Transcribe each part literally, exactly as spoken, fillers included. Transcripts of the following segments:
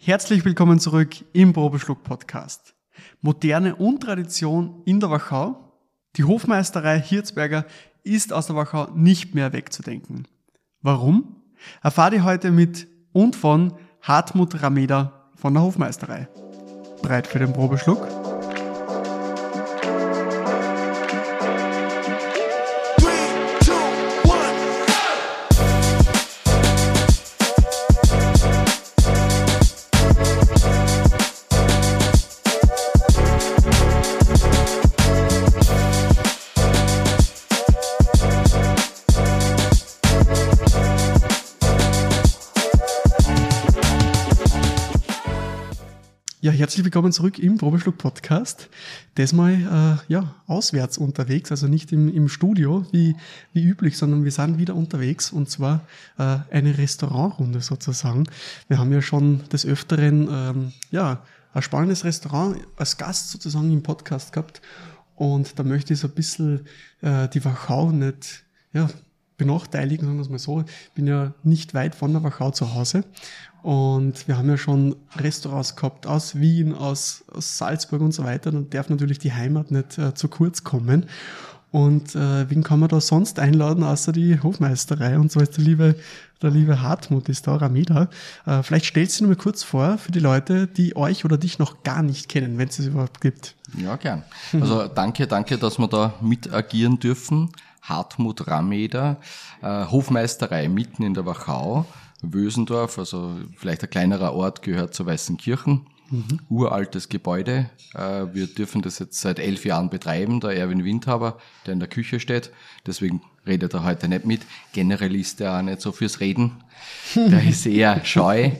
Herzlich willkommen zurück im Probeschluck-Podcast. Moderne und Tradition in der Wachau. Die Hofmeisterei Hirzberger ist aus der Wachau nicht mehr wegzudenken. Warum? Erfahrt ihr heute mit und von Hartmut Rameder von der Hofmeisterei. Bereit für den Probeschluck? Ja, herzlich willkommen zurück im Probeschluck-Podcast. Diesmal äh, ja, auswärts unterwegs, also nicht im, im Studio wie, wie üblich, sondern wir sind wieder unterwegs und zwar äh, eine Restaurantrunde sozusagen. Wir haben ja schon des Öfteren ähm, ja, ein spannendes Restaurant als Gast sozusagen im Podcast gehabt und da möchte ich so ein bisschen äh, die Wachau nicht ja, benachteiligen, sagen wir es mal so. Ich bin ja nicht weit von der Wachau zu Hause. Und wir haben ja schon Restaurants gehabt aus Wien, aus, aus Salzburg und so weiter. Dann darf natürlich die Heimat nicht äh, zu kurz kommen. Und äh, wen kann man da sonst einladen, außer die Hofmeisterei? Und so ist der liebe, der liebe Hartmut, ist da Rameder. Äh, vielleicht stellst du dir mal kurz vor für die Leute, die euch oder dich noch gar nicht kennen, wenn es es überhaupt gibt. Ja, gern. Also danke, danke, dass wir da mit agieren dürfen. Hartmut Rameder, äh, Hofmeisterei mitten in der Wachau. Wösendorf, also vielleicht ein kleinerer Ort, gehört zur Weißenkirchen. Mhm. Uraltes Gebäude. Wir dürfen das jetzt seit elf Jahren betreiben, der Erwin Windhaber, der in der Küche steht. Deswegen redet er heute nicht mit. Generell ist er auch nicht so fürs Reden. Der ist eher scheu.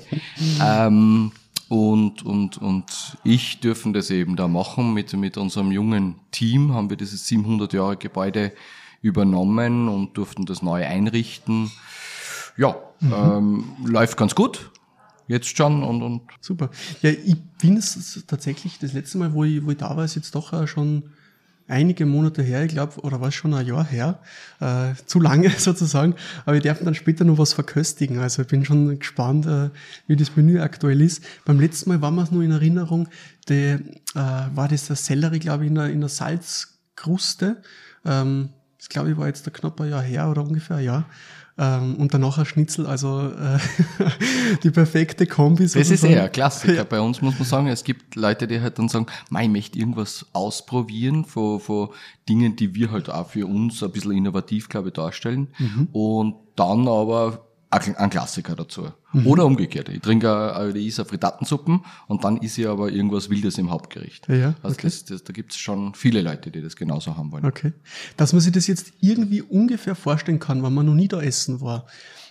ähm, und, und, und ich dürfen das eben da machen. Mit, mit unserem jungen Team haben wir dieses siebenhundert Jahre Gebäude übernommen und durften das neu einrichten. Ja, mhm. ähm, läuft ganz gut, jetzt schon und, und. Super. Ja, ich bin es tatsächlich, das letzte Mal, wo ich, wo ich da war, ist jetzt doch äh, schon einige Monate her, ich glaube, oder war es schon ein Jahr her, äh, zu lange sozusagen, aber ich darf dann später noch was verköstigen, also ich bin schon gespannt, äh, wie das Menü aktuell ist. Beim letzten Mal war mir es nur in Erinnerung, die, äh, war das der Sellerie, glaube ich, in der, in der Salzkruste, ähm, das glaube ich war jetzt ein knapp ein Jahr her oder ungefähr ein Jahr. Ähm, und danach ein Schnitzel, also äh, die perfekte Kombi. Das ist eher ein Klassiker. Ja. Bei uns muss man sagen, es gibt Leute, die halt dann sagen, ich möchte irgendwas ausprobieren von, von Dingen, die wir halt auch für uns ein bisschen innovativ, glaube ich, darstellen. Mhm. Und dann aber ein Klassiker dazu. Mhm. Oder umgekehrt. Ich trinke eine, ich esse eine Frittatensuppen und dann esse ich aber irgendwas Wildes im Hauptgericht. Ja, also okay. das, das, da gibt es schon viele Leute, die das genauso haben wollen. Okay. Dass man sich das jetzt irgendwie ungefähr vorstellen kann, wenn man noch nie da essen war.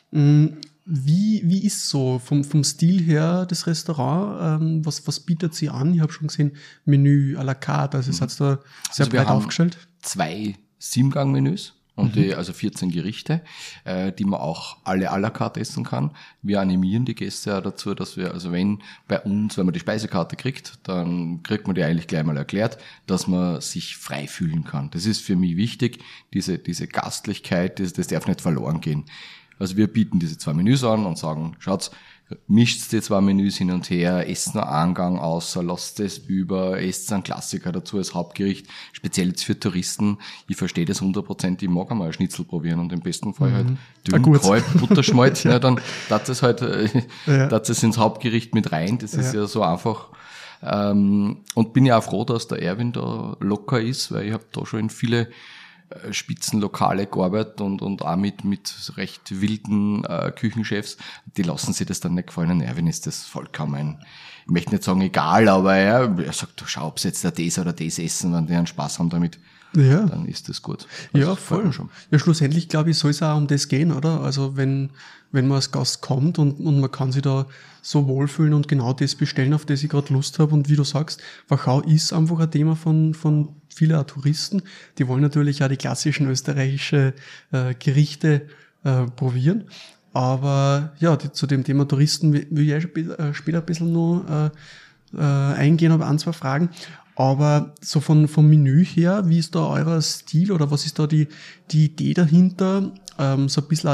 Wie, wie ist so vom, vom Stil her das Restaurant? Ähm, was, was bietet sie an? Ich habe schon gesehen, Menü à la carte, also es hat da sehr also breit aufgestellt. Zwei Siebengang-Menüs. Und die, also vierzehn Gerichte, äh, die man auch alle à la carte essen kann. Wir animieren die Gäste ja dazu, dass wir, also wenn bei uns, wenn man die Speisekarte kriegt, dann kriegt man die eigentlich gleich mal erklärt, dass man sich frei fühlen kann. Das ist für mich wichtig, diese, diese Gastlichkeit, das, das darf nicht verloren gehen. Also wir bieten diese zwei Menüs an und sagen, schaut's, mischt die zwei Menüs hin und her, esst einen Angang außer, lasst es über, esst einen Klassiker dazu als Hauptgericht, speziell jetzt für Touristen. Ich verstehe das hundert Prozent, ich mag einmal ein Schnitzel probieren und im besten Fall halt dünn, kalt, Butterschmalz, ja. Ne, dann darf es halt, ja. darf es ins Hauptgericht mit rein, das ist ja, ja so einfach. Ähm, und bin ja auch froh, dass der Erwin da locker ist, weil ich habe da schon in viele Spitzenlokale gearbeitet und, und auch mit, mit recht wilden äh, Küchenchefs, die lassen sich das dann nicht gefallen. Und Erwin ist das vollkommen, ich möchte nicht sagen egal, aber ja, er sagt, du schau, ob sie jetzt da das oder das essen, wenn die einen Spaß haben damit, ja. Dann ist das gut. Also ja, voll. Schon. Ja, schlussendlich, glaube ich, soll es auch um das gehen, oder? Also wenn, wenn man als Gast kommt und, und man kann sich da so wohlfühlen und genau das bestellen, auf das ich gerade Lust habe. Und wie du sagst, Wachau ist einfach ein Thema von, von vielen Touristen. Die wollen natürlich auch die klassischen österreichischen äh, Gerichte äh, probieren. Aber ja, die, zu dem Thema Touristen will ich ja später, später ein bisschen noch äh, äh, eingehen, aber ein, zwei Fragen. Aber so von, vom Menü her, wie ist da euer Stil oder was ist da die, die Idee dahinter? Ähm, so ein bisschen auch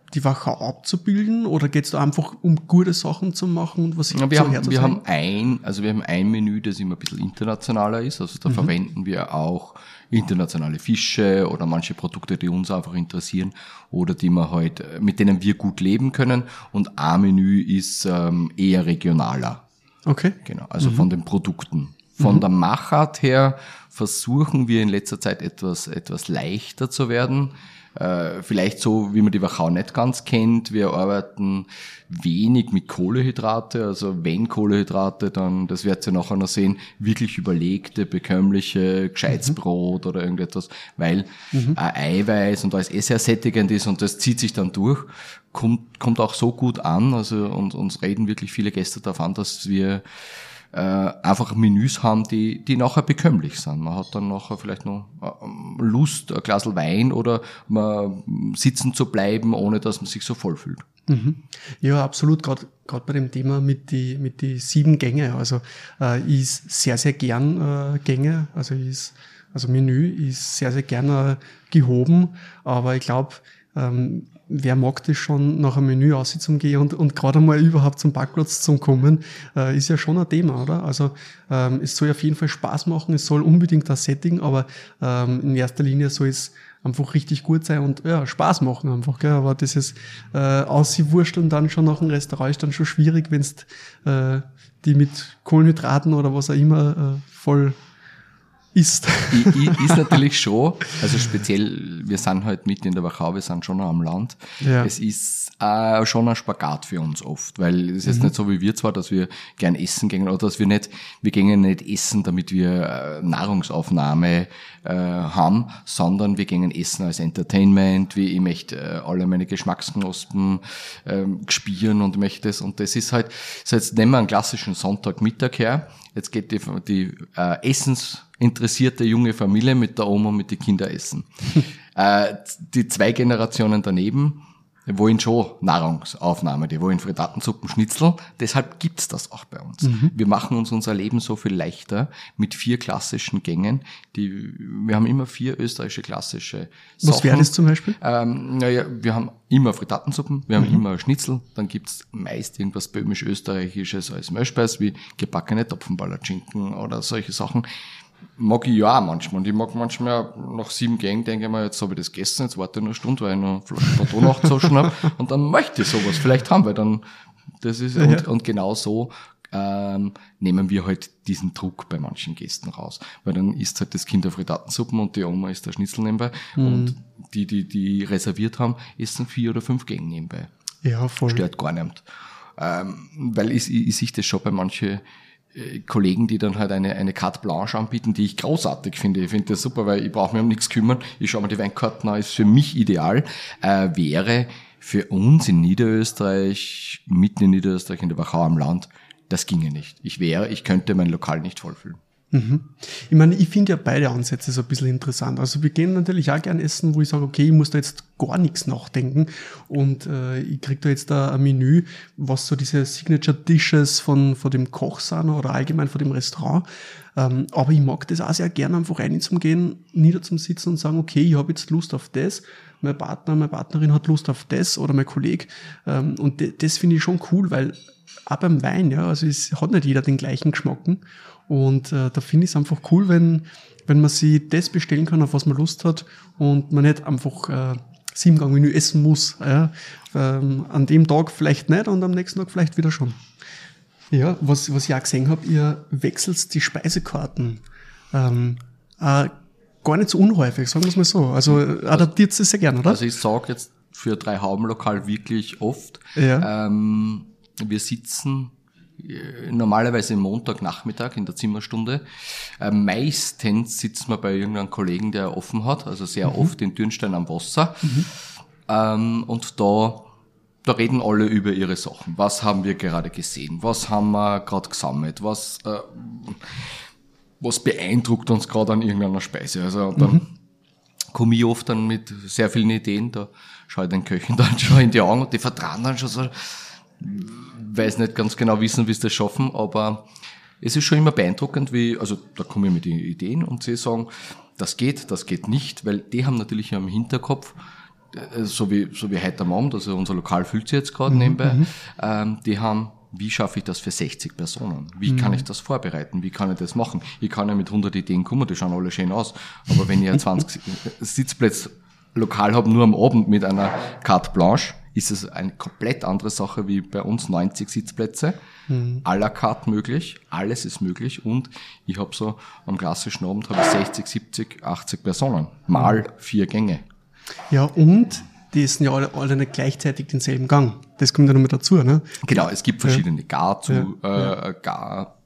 die Wachau abzubilden oder geht es da einfach um gute Sachen zu machen und was ja, wir, haben, wir haben ein, also wir haben ein Menü, das immer ein bisschen internationaler ist, also da mhm. verwenden wir auch internationale Fische oder manche Produkte, die uns einfach interessieren oder die wir halt, mit denen wir gut leben können, und ein Menü ist ähm, eher regionaler. Okay. Genau, also mhm. von den Produkten. Von mhm. der Machart her versuchen wir in letzter Zeit etwas, etwas leichter zu werden. Äh, vielleicht so, wie man die Wachau nicht ganz kennt. Wir arbeiten wenig mit Kohlenhydrate, also wenn Kohlenhydrate, dann, das werdet ihr nachher noch sehen, wirklich überlegte, bekömmliche Gescheitsbrot mhm. oder irgendetwas, weil mhm. ein Eiweiß und alles eh sehr sättigend ist und das zieht sich dann durch, kommt, kommt auch so gut an, also und uns reden wirklich viele Gäste darauf an, dass wir äh, einfach Menüs haben, die die nachher bekömmlich sind. Man hat dann nachher vielleicht noch äh, Lust, ein Glas Wein oder mal sitzen zu bleiben, ohne dass man sich so voll fühlt. Mhm. Ja, absolut. Gerade gerade bei dem Thema mit die mit die sieben Gänge. Also äh, ich ist sehr sehr gern äh, Gänge. Also ist also Menü ist sehr sehr gern äh, gehoben. Aber ich glaube, ähm, wer mag das schon, nach einem Menü aussitzen gehen und, und gerade mal überhaupt zum Parkplatz zu kommen, äh, ist ja schon ein Thema, oder? Also ähm, es soll auf jeden Fall Spaß machen, es soll unbedingt das Setting, aber ähm, in erster Linie soll es einfach richtig gut sein und ja, Spaß machen einfach, gell? Aber das ist äh, aussiewursteln dann schon nach dem Restaurant ist dann schon schwierig, wenn du äh, die mit Kohlenhydraten oder was auch immer äh, voll ist. Ist natürlich schon, also speziell, wir sind halt mitten in der Wachau, wir sind schon noch am Land. Ja. Es ist äh, schon ein Spagat für uns oft, weil es ist mhm. nicht so wie wir zwar, dass wir gern essen gehen oder dass wir nicht, wir gehen nicht essen, damit wir äh, Nahrungsaufnahme äh, haben, sondern wir gehen essen als Entertainment, wie ich möchte äh, alle meine Geschmacksknospen äh, spielen und möchte das, und das ist halt, so jetzt nehmen wir einen klassischen Sonntagmittag her, jetzt geht die, die äh, Essens interessierte junge Familie mit der Oma und mit den Kindern essen. äh, die zwei Generationen daneben wollen schon Nahrungsaufnahme, die wollen Frittatensuppen, Schnitzel, deshalb gibt's das auch bei uns. Mhm. Wir machen uns unser Leben so viel leichter mit vier klassischen Gängen. Die, wir haben immer vier österreichische klassische Sachen. Was wäre das zum Beispiel? Ähm, naja, wir haben immer Frittatensuppen, wir haben mhm. immer Schnitzel, dann gibt's meist irgendwas böhmisch-österreichisches als Mehlspeis, wie gebackene Topfenballerschinken oder solche Sachen. Mag ich ja auch manchmal. Und ich mag manchmal nach sieben Gängen, denke ich mir, jetzt habe ich das gegessen, jetzt warte ich noch eine Stunde, weil ich noch vielleicht Plateau nachgezogen habe. Und dann möchte ich sowas vielleicht haben, weil dann, das ist, ja, und, ja. und genau so, ähm, nehmen wir halt diesen Druck bei manchen Gästen raus. Weil dann isst halt das Kind der Frittatensuppen und die Oma isst der Schnitzel nebenbei. Mhm. Und die, die, die reserviert haben, essen vier oder fünf Gänge nebenbei. Ja, voll. Stört gar nicht. Ähm, weil ich, ich, ich sehe das schon bei manchen Kollegen, die dann halt eine, eine Carte Blanche anbieten, die ich großartig finde. Ich finde das super, weil ich brauche mich um nichts kümmern. Ich schaue mir die Weinkarten an, ist für mich ideal. Äh, wäre für uns in Niederösterreich, mitten in Niederösterreich, in der Wachau am Land, das ginge nicht. Ich wäre, ich könnte mein Lokal nicht vollfüllen. Mhm. Ich meine, ich finde ja beide Ansätze so ein bisschen interessant. Also wir gehen natürlich auch gern essen, wo ich sage, okay, ich muss da jetzt gar nichts nachdenken und äh, ich kriege da jetzt da ein Menü, was so diese Signature Dishes von von dem Koch sind oder allgemein von dem Restaurant. Ähm, aber ich mag das auch sehr gern, einfach rein zum Gehen, nieder zum Sitzen und sagen, okay, ich habe jetzt Lust auf das, mein Partner, meine Partnerin hat Lust auf das oder mein Kollege. Ähm, und de- das finde ich schon cool, weil auch beim Wein, ja, also es hat nicht jeder den gleichen Geschmacken. Und äh, da finde ich es einfach cool, wenn wenn man sich das bestellen kann, auf was man Lust hat und man nicht einfach äh, Siebengang-Menü essen muss. Ja? Ähm, an dem Tag vielleicht nicht und am nächsten Tag vielleicht wieder schon. Ja, was was ich auch gesehen habe, ihr wechselt die Speisekarten ähm, äh, gar nicht so unhäufig, sagen wir es mal so. Also adaptiert es sehr gern, oder? Also ich sage jetzt für drei Haubenlokal wirklich oft, ja. ähm, wir sitzen normalerweise Montagnachmittag in der Zimmerstunde. Äh, meistens sitzt man bei irgendeinem Kollegen, der offen hat, also sehr mhm. oft in Dürnstein am Wasser. Mhm. Ähm, und da, da reden alle über ihre Sachen. Was haben wir gerade gesehen? Was haben wir gerade gesammelt? Was, äh, was beeindruckt uns gerade an irgendeiner Speise? Also dann mhm. komme ich oft dann mit sehr vielen Ideen, da schaue ich den Köchen dann schon in die Augen und die vertrauen dann schon so, weiß nicht ganz genau wissen, wie sie das schaffen, aber es ist schon immer beeindruckend, wie, also da komme ich mit den Ideen und sie sagen, das geht, das geht nicht, weil die haben natürlich im Hinterkopf, so wie, so wie heute am Abend, also unser Lokal füllt sich jetzt gerade mhm, nebenbei, mhm. Ähm, die haben, wie schaffe ich das für sechzig Personen? Wie mhm. kann ich das vorbereiten? Wie kann ich das machen? Ich kann ja mit hundert Ideen kommen, die schauen alle schön aus, aber wenn ich ja zwanzig Sitzplätze lokal habe, nur am Abend mit einer Carte Blanche, ist es eine komplett andere Sache wie bei uns neunzig Sitzplätze, mhm. à la carte möglich, alles ist möglich und ich habe so am klassischen Abend habe ich sechzig, siebzig, achtzig Personen, mal vier Gänge. Ja, und die sind ja alle, alle nicht gleichzeitig denselben Gang. Das kommt ja noch mit dazu, ne? Genau, es gibt verschiedene ja. Gar zu, ja. Äh, Gar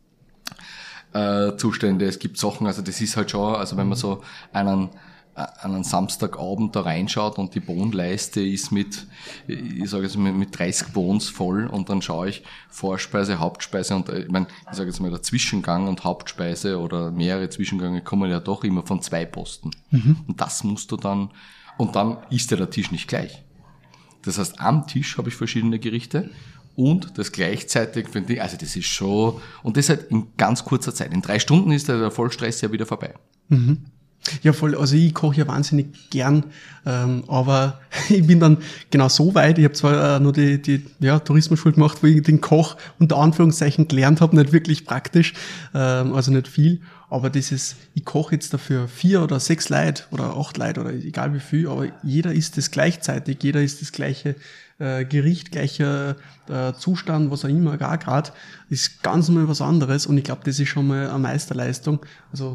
äh, Zustände, es gibt Sachen, also das ist halt schon, also wenn man so einen an einem Samstagabend da reinschaut und die Bohnenleiste ist mit, ich sage jetzt mal, mit dreißig Bohns voll und dann schaue ich Vorspeise, Hauptspeise und ich meine, ich sage jetzt mal der Zwischengang und Hauptspeise oder mehrere Zwischengänge kommen ja doch immer von zwei Posten. Mhm. Und das musst du dann, und dann ist ja der Tisch nicht gleich. Das heißt, am Tisch habe ich verschiedene Gerichte und das gleichzeitig, also das ist schon, und das halt in ganz kurzer Zeit. In drei Stunden ist der Vollstress ja wieder vorbei. Mhm. Ja, voll. Also ich koche ja wahnsinnig gern, ähm, aber ich bin dann genau so weit, ich habe zwar äh, nur die, die ja, Tourismusschule gemacht, wo ich den Koch unter Anführungszeichen gelernt habe, nicht wirklich praktisch, ähm, also nicht viel, aber dieses, ich koche jetzt dafür vier oder sechs Leute oder acht Leute oder egal wie viel, aber jeder isst das gleichzeitig, jeder isst das gleiche äh, Gericht, gleicher äh, Zustand, was auch immer, gar grad, ist ganz mal was anderes und ich glaube, das ist schon mal eine Meisterleistung, also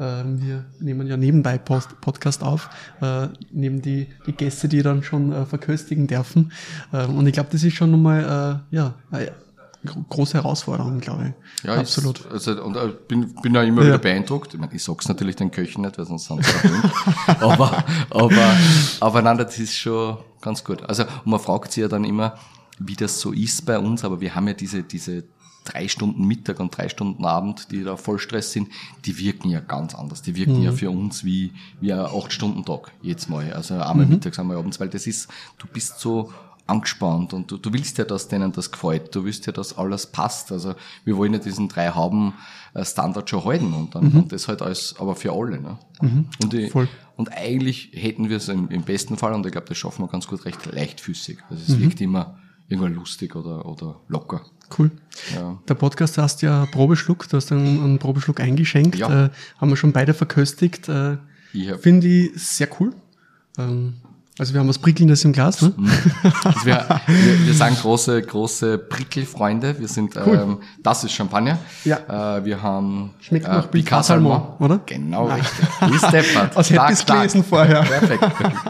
wir nehmen ja nebenbei Post- Podcast auf, äh, neben die, die Gäste, die dann schon äh, verköstigen dürfen. Äh, und ich glaube, das ist schon nochmal äh, ja, eine große Herausforderung, glaube ich. Ja, absolut. Ist, also, und ich bin, bin ja immer ja. wieder beeindruckt. Ich meine, ich sag's natürlich den Köchen nicht, weil sonst sind sie verwöhnt. aber, aber, aber nein, das ist schon ganz gut. Also, und man fragt sich ja dann immer, wie das so ist bei uns, aber wir haben ja diese, diese drei Stunden Mittag und drei Stunden Abend, die da Vollstress sind, die wirken ja ganz anders. Die wirken mhm. ja für uns wie, wie ein acht Stunden Tag jetzt mal. Also einmal mhm. mittags, einmal abends, weil das ist, du bist so angespannt und du, du willst ja, dass denen das gefällt. Du willst ja, dass alles passt. Also wir wollen ja diesen drei Hauben Standard schon halten und dann, mhm. und das halt alles, aber für alle, ne? Mhm. Und, die, und eigentlich hätten wir es im, im besten Fall, und ich glaube, das schaffen wir ganz gut, recht leichtfüßig. Also es mhm. wirkt immer irgendwann lustig oder, oder locker. Cool. Ja. Der Podcast heißt ja Probeschluck, du hast einen, einen Probeschluck eingeschenkt, ja. äh, haben wir schon beide verköstigt. Äh, ja. Finde ich sehr cool. Ähm, also wir haben was Prickelndes im Glas, ne? Also wir, wir, wir sind große, große Prickelfreunde. Wir sind, cool. ähm, das ist Champagner. Ja. Äh, wir haben schmeckt nach äh, Picard Salmon, oder? Genau, Nein. richtig. Ist deppert. Als hätte ich es gelesen vorher. Perfekt.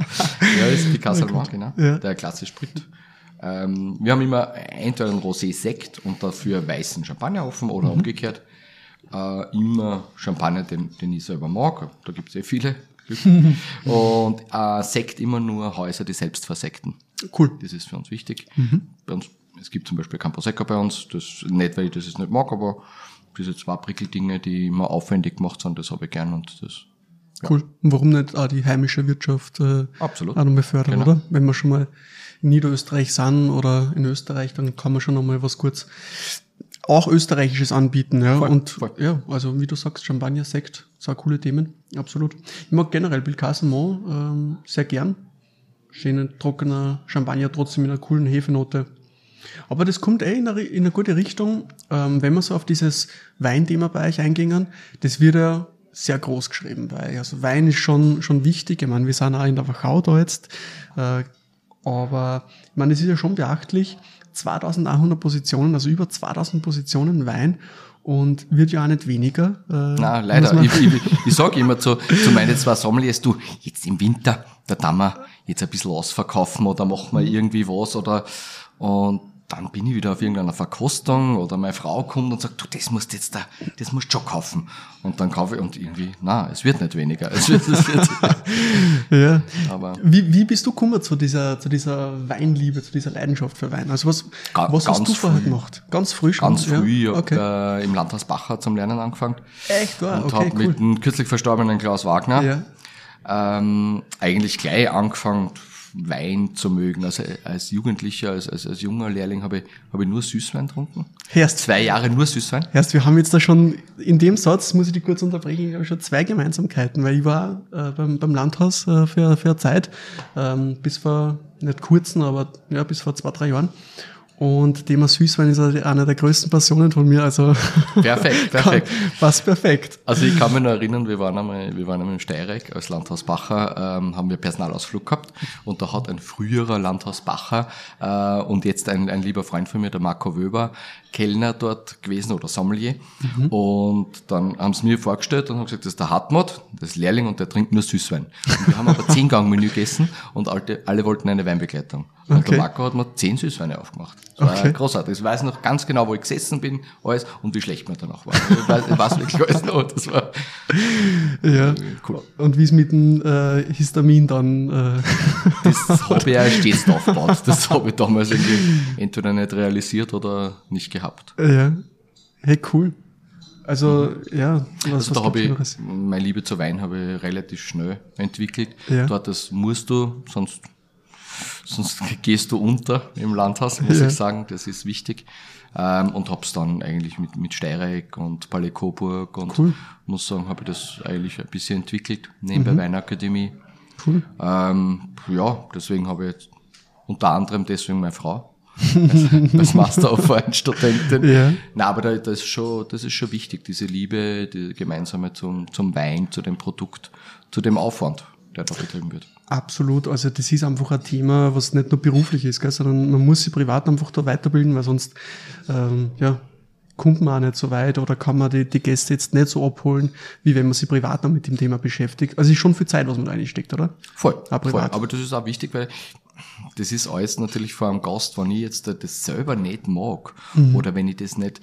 Ja, ist Picard Salmon, genau. Ja. Der klassisch Sprit. Ähm, wir haben immer entweder einen Rosé-Sekt und dafür weißen Champagner offen oder mhm. umgekehrt. Äh, immer Champagner, den, den ich selber mag. Da gibt es eh viele. Und äh, Sekt immer nur Häuser, die selbst versekten. Cool. Das ist für uns wichtig. Mhm. Bei uns, es gibt zum Beispiel kein Prosecco bei uns. Das nicht, weil ich das jetzt nicht mag, aber diese zwei Prickeldinge, die immer aufwendig gemacht sind, das habe ich gern und das. Ja. Cool. Und warum nicht auch die heimische Wirtschaft äh, Absolut. auch nochmal fördern, genau. oder? Wenn wir schon mal in Niederösterreich sind oder in Österreich, dann kann man schon nochmal was kurz auch Österreichisches anbieten. Ja. Voll, und voll. Ja, also wie du sagst, Champagner, Sekt, zwei coole Themen, absolut. Ich mag generell Picard Salmon ähm, sehr gern. Schöner, trockener Champagner, trotzdem mit einer coolen Hefenote. Aber das kommt eh in eine, in eine gute Richtung, ähm, wenn wir so auf dieses Weinthema bei euch eingehen. Das wird ja sehr groß geschrieben bei euch. Also Wein ist schon schon wichtig. Ich meine, wir sind auch in der Wachau da jetzt. Äh, aber ich meine, es ist ja schon beachtlich. zweitausendeinhundert Positionen, also über zweitausend Positionen Wein und wird ja auch nicht weniger. Äh, Nein, leider. Ich, ich, ich sage immer zu, zu meinen zwei Sommeliers, du, jetzt im Winter, da darf man jetzt ein bisschen ausverkaufen oder machen wir irgendwie was oder und dann bin ich wieder auf irgendeiner Verkostung oder meine Frau kommt und sagt, du, das musst du jetzt da, das musst du schon kaufen. Und dann kaufe ich und irgendwie, na, es wird nicht weniger. Es wird, es wird. Ja. Aber wie, wie bist du gekommen zu dieser, zu dieser Weinliebe, zu dieser Leidenschaft für Wein? Also was, Ga, was hast du früh. vorher gemacht? Ganz früh schon? Ganz früh, ja. ich okay. habe äh, im Landhaus Bacher zum Lernen angefangen. Echt? Wow, und okay, habe cool. mit dem kürzlich verstorbenen Klaus Wagner ja. ähm, eigentlich gleich angefangen, Wein zu mögen. Also als Jugendlicher, als, als, als junger Lehrling habe ich, habe ich nur Süßwein getrunken. Erst, Zwei Jahre nur Süßwein. erst, wir haben jetzt da schon, in dem Satz, muss ich dich kurz unterbrechen, ich habe schon zwei Gemeinsamkeiten, weil ich war äh, beim, beim Landhaus äh, für, für eine Zeit, ähm, bis vor, nicht kurzen, aber ja, bis vor zwei, drei Jahren. Und Thema Süßwein ist eine der größten Passionen von mir, also Perfekt, perfekt. Passt perfekt. Also ich kann mich noch erinnern, wir waren einmal, wir waren einmal im Steyrek als Landhaus Bacher, ähm, haben wir Personalausflug gehabt und da hat ein früherer Landhaus Bacher äh, und jetzt ein, ein lieber Freund von mir, der Marco Wöber, Kellner dort gewesen oder Sommelier. Mhm. Und dann haben sie mir vorgestellt und haben gesagt, das ist der Hartmut, das ist Lehrling und der trinkt nur Süßwein. Und wir haben aber zehn Gang-Menü gegessen und alle, alle wollten eine Weinbegleitung. Und okay. Der Marco hat mir zehn Süßweine aufgemacht. Das war okay. großartig. Ich weiß noch ganz genau, wo ich gesessen bin, alles und wie schlecht mir danach war. Ich weiß, ich weiß wirklich alles noch. Das war ja. Cool. Und wie es mit dem äh, Histamin dann... Äh das habe ich ja stets aufgebaut. Das habe ich damals irgendwie entweder nicht realisiert oder nicht gehabt. Ja. Hey, cool. Also, mhm. ja. Was, also da habe ich, meine Liebe zu Wein habe ich relativ schnell entwickelt. Ja. Dort, das musst du, sonst... Sonst gehst du unter im Landhaus, muss ja. ich sagen, das ist wichtig. Ähm, und hab's dann eigentlich mit, mit Steyrek und Palais Coburg und cool. muss sagen, habe ich das eigentlich ein bisschen entwickelt, neben der mhm. Weinakademie. Cool. Ähm, ja, deswegen habe ich jetzt unter anderem deswegen meine Frau als, als Master of Wine Studentin. Ja. Nein, aber da, das ist schon, das ist schon wichtig, diese Liebe, die gemeinsame zum, zum Wein, zu dem Produkt, zu dem Aufwand, der da betrieben wird. Absolut, also das ist einfach ein Thema, was nicht nur beruflich ist, gell, sondern man muss sich privat einfach da weiterbilden, weil sonst ähm, ja, kommt man auch nicht so weit oder kann man die, die Gäste jetzt nicht so abholen, wie wenn man sich privat noch mit dem Thema beschäftigt. Also es ist schon viel Zeit, was man da reinsteckt, oder? Voll, voll. Aber das ist auch wichtig, weil das ist alles natürlich vor einem Gast, wenn ich jetzt das selber nicht mag mhm. oder wenn ich das nicht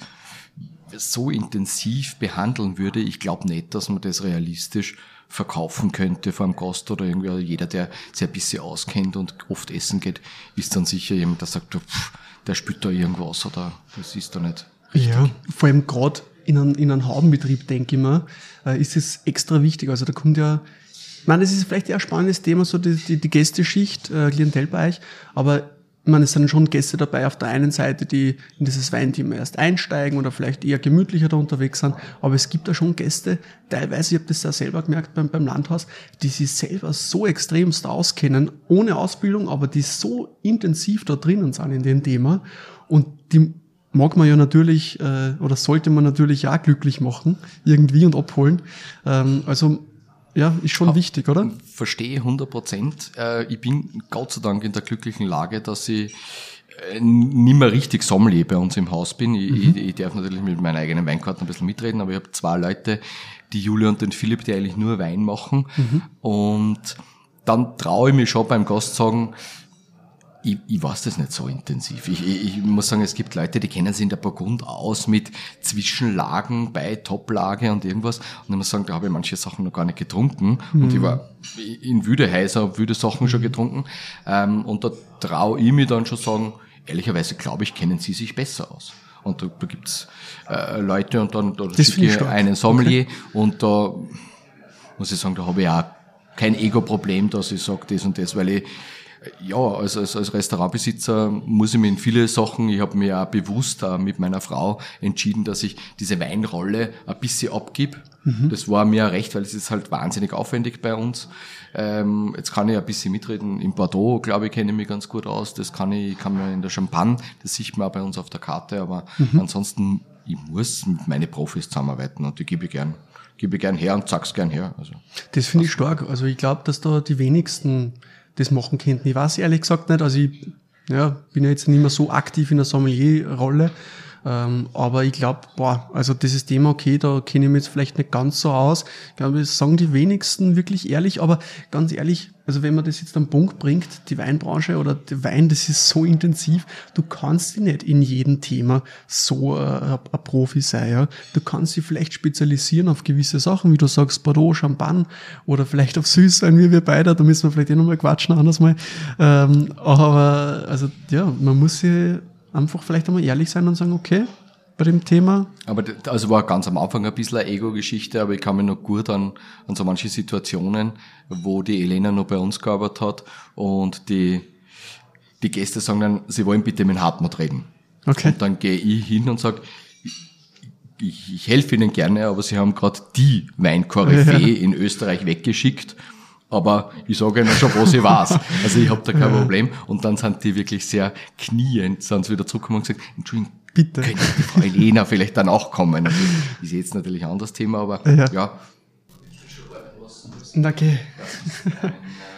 so intensiv behandeln würde, ich glaube nicht, dass man das realistisch verkaufen könnte vor einem Gast oder irgendwie jeder, der sich ein bisschen auskennt und oft essen geht, ist dann sicher jemand, der sagt, pff, der spürt da irgendwas oder das ist da nicht richtig. Ja, vor allem gerade in einem, in einem Haubenbetrieb, denke ich mal, ist es extra wichtig. Also da kommt ja, ich meine, das ist vielleicht eher ein spannendes Thema, so die, die, die Gästeschicht, äh, Klientel bei euch, aber ich meine, es sind schon Gäste dabei auf der einen Seite, die in dieses Weinthema erst einsteigen oder vielleicht eher gemütlicher da unterwegs sind. Aber es gibt da schon Gäste, teilweise, ich habe das ja selber gemerkt beim, beim Landhaus, die sich selber so extremst auskennen, ohne Ausbildung, aber die so intensiv da drinnen sind in dem Thema. Und die mag man ja natürlich, äh, oder sollte man natürlich auch glücklich machen, irgendwie und abholen. Ähm, also, ja, ist schon ja, wichtig, oder? Verstehe hundert Prozent. Ich bin Gott sei Dank in der glücklichen Lage, dass ich nicht mehr richtig Sommelier bei uns im Haus bin. Ich, mhm. ich, ich darf natürlich mit meinen eigenen Weinkarten ein bisschen mitreden, aber ich habe zwei Leute, die Julia und den Philipp, die eigentlich nur Wein machen. Mhm. Und dann traue ich mich schon beim Gast sagen, Ich, ich weiß das nicht so intensiv. Ich, ich, ich muss sagen, es gibt Leute, die kennen sich in der Burgund aus mit Zwischenlagen bei Toplage und irgendwas. Und ich muss sagen, da habe ich manche Sachen noch gar nicht getrunken. Mhm. Und ich war in wüde Häuser, wüde Sachen schon getrunken. Ähm, und da traue ich mich dann schon sagen, ehrlicherweise glaube ich, kennen sie sich besser aus. Und da, da gibt's äh, Leute und dann da schicke ich einen Sommelier. Okay. Und da muss ich sagen, da habe ich auch kein Ego-Problem, dass ich sage das und das, weil ich ja, als, als, als Restaurantbesitzer muss ich mir in viele Sachen, ich habe mir auch bewusst auch mit meiner Frau entschieden, dass ich diese Weinrolle ein bisschen abgib. Mhm. Das war mir recht, weil es ist halt wahnsinnig aufwendig bei uns. Ähm, jetzt kann ich ein bisschen mitreden. Im Bordeaux, glaube ich, kenne ich mich ganz gut aus. Das kann ich, kann man in der Champagne, das sieht man auch bei uns auf der Karte, aber mhm. ansonsten, ich muss mit meinen Profis zusammenarbeiten und die gebe ich gern, gebe ich gern her und sag's gern her. Also, das finde ich stark. Also ich glaube, dass da die wenigsten das machen könnten. Ich weiß ehrlich gesagt nicht, also ich ja, bin ja jetzt nicht mehr so aktiv in der Sommelier-Rolle, ähm, aber ich glaube, boah, also dieses Thema, okay, da kenne ich mich jetzt vielleicht nicht ganz so aus. Ich glaube, das sagen die wenigsten wirklich ehrlich, aber ganz ehrlich, also wenn man das jetzt am Punkt bringt, die Weinbranche oder der Wein, das ist so intensiv, du kannst dich nicht in jedem Thema so äh, ein Profi sein. Ja? Du kannst dich vielleicht spezialisieren auf gewisse Sachen, wie du sagst, Bordeaux, Champagne oder vielleicht auf Süßwein, wie wir beide, da müssen wir vielleicht eh nochmal quatschen, anders mal. Ähm, aber also ja, man muss sich einfach vielleicht einmal ehrlich sein und sagen, okay, bei dem Thema? Aber das, also war ganz am Anfang ein bisschen eine Ego-Geschichte, aber ich kann mich noch gut an, an so manche Situationen, wo die Elena noch bei uns gearbeitet hat und die, die Gäste sagen dann, sie wollen bitte mit Hartmut reden. Okay. Und dann gehe ich hin und sage, ich, ich helfe Ihnen gerne, aber Sie haben gerade die Weinkoryphäe ja. in Österreich weggeschickt. Aber ich sage Ihnen schon, was ich weiß. Also ich habe da kein ja. Problem. Und dann sind die wirklich sehr kniend, sind sie wieder zurückgekommen und gesagt, Entschuldigung, bitte. Könnte die Frau Elena vielleicht dann auch kommen? Also ist jetzt natürlich ein anderes Thema, aber ja. ja. Okay. Ein,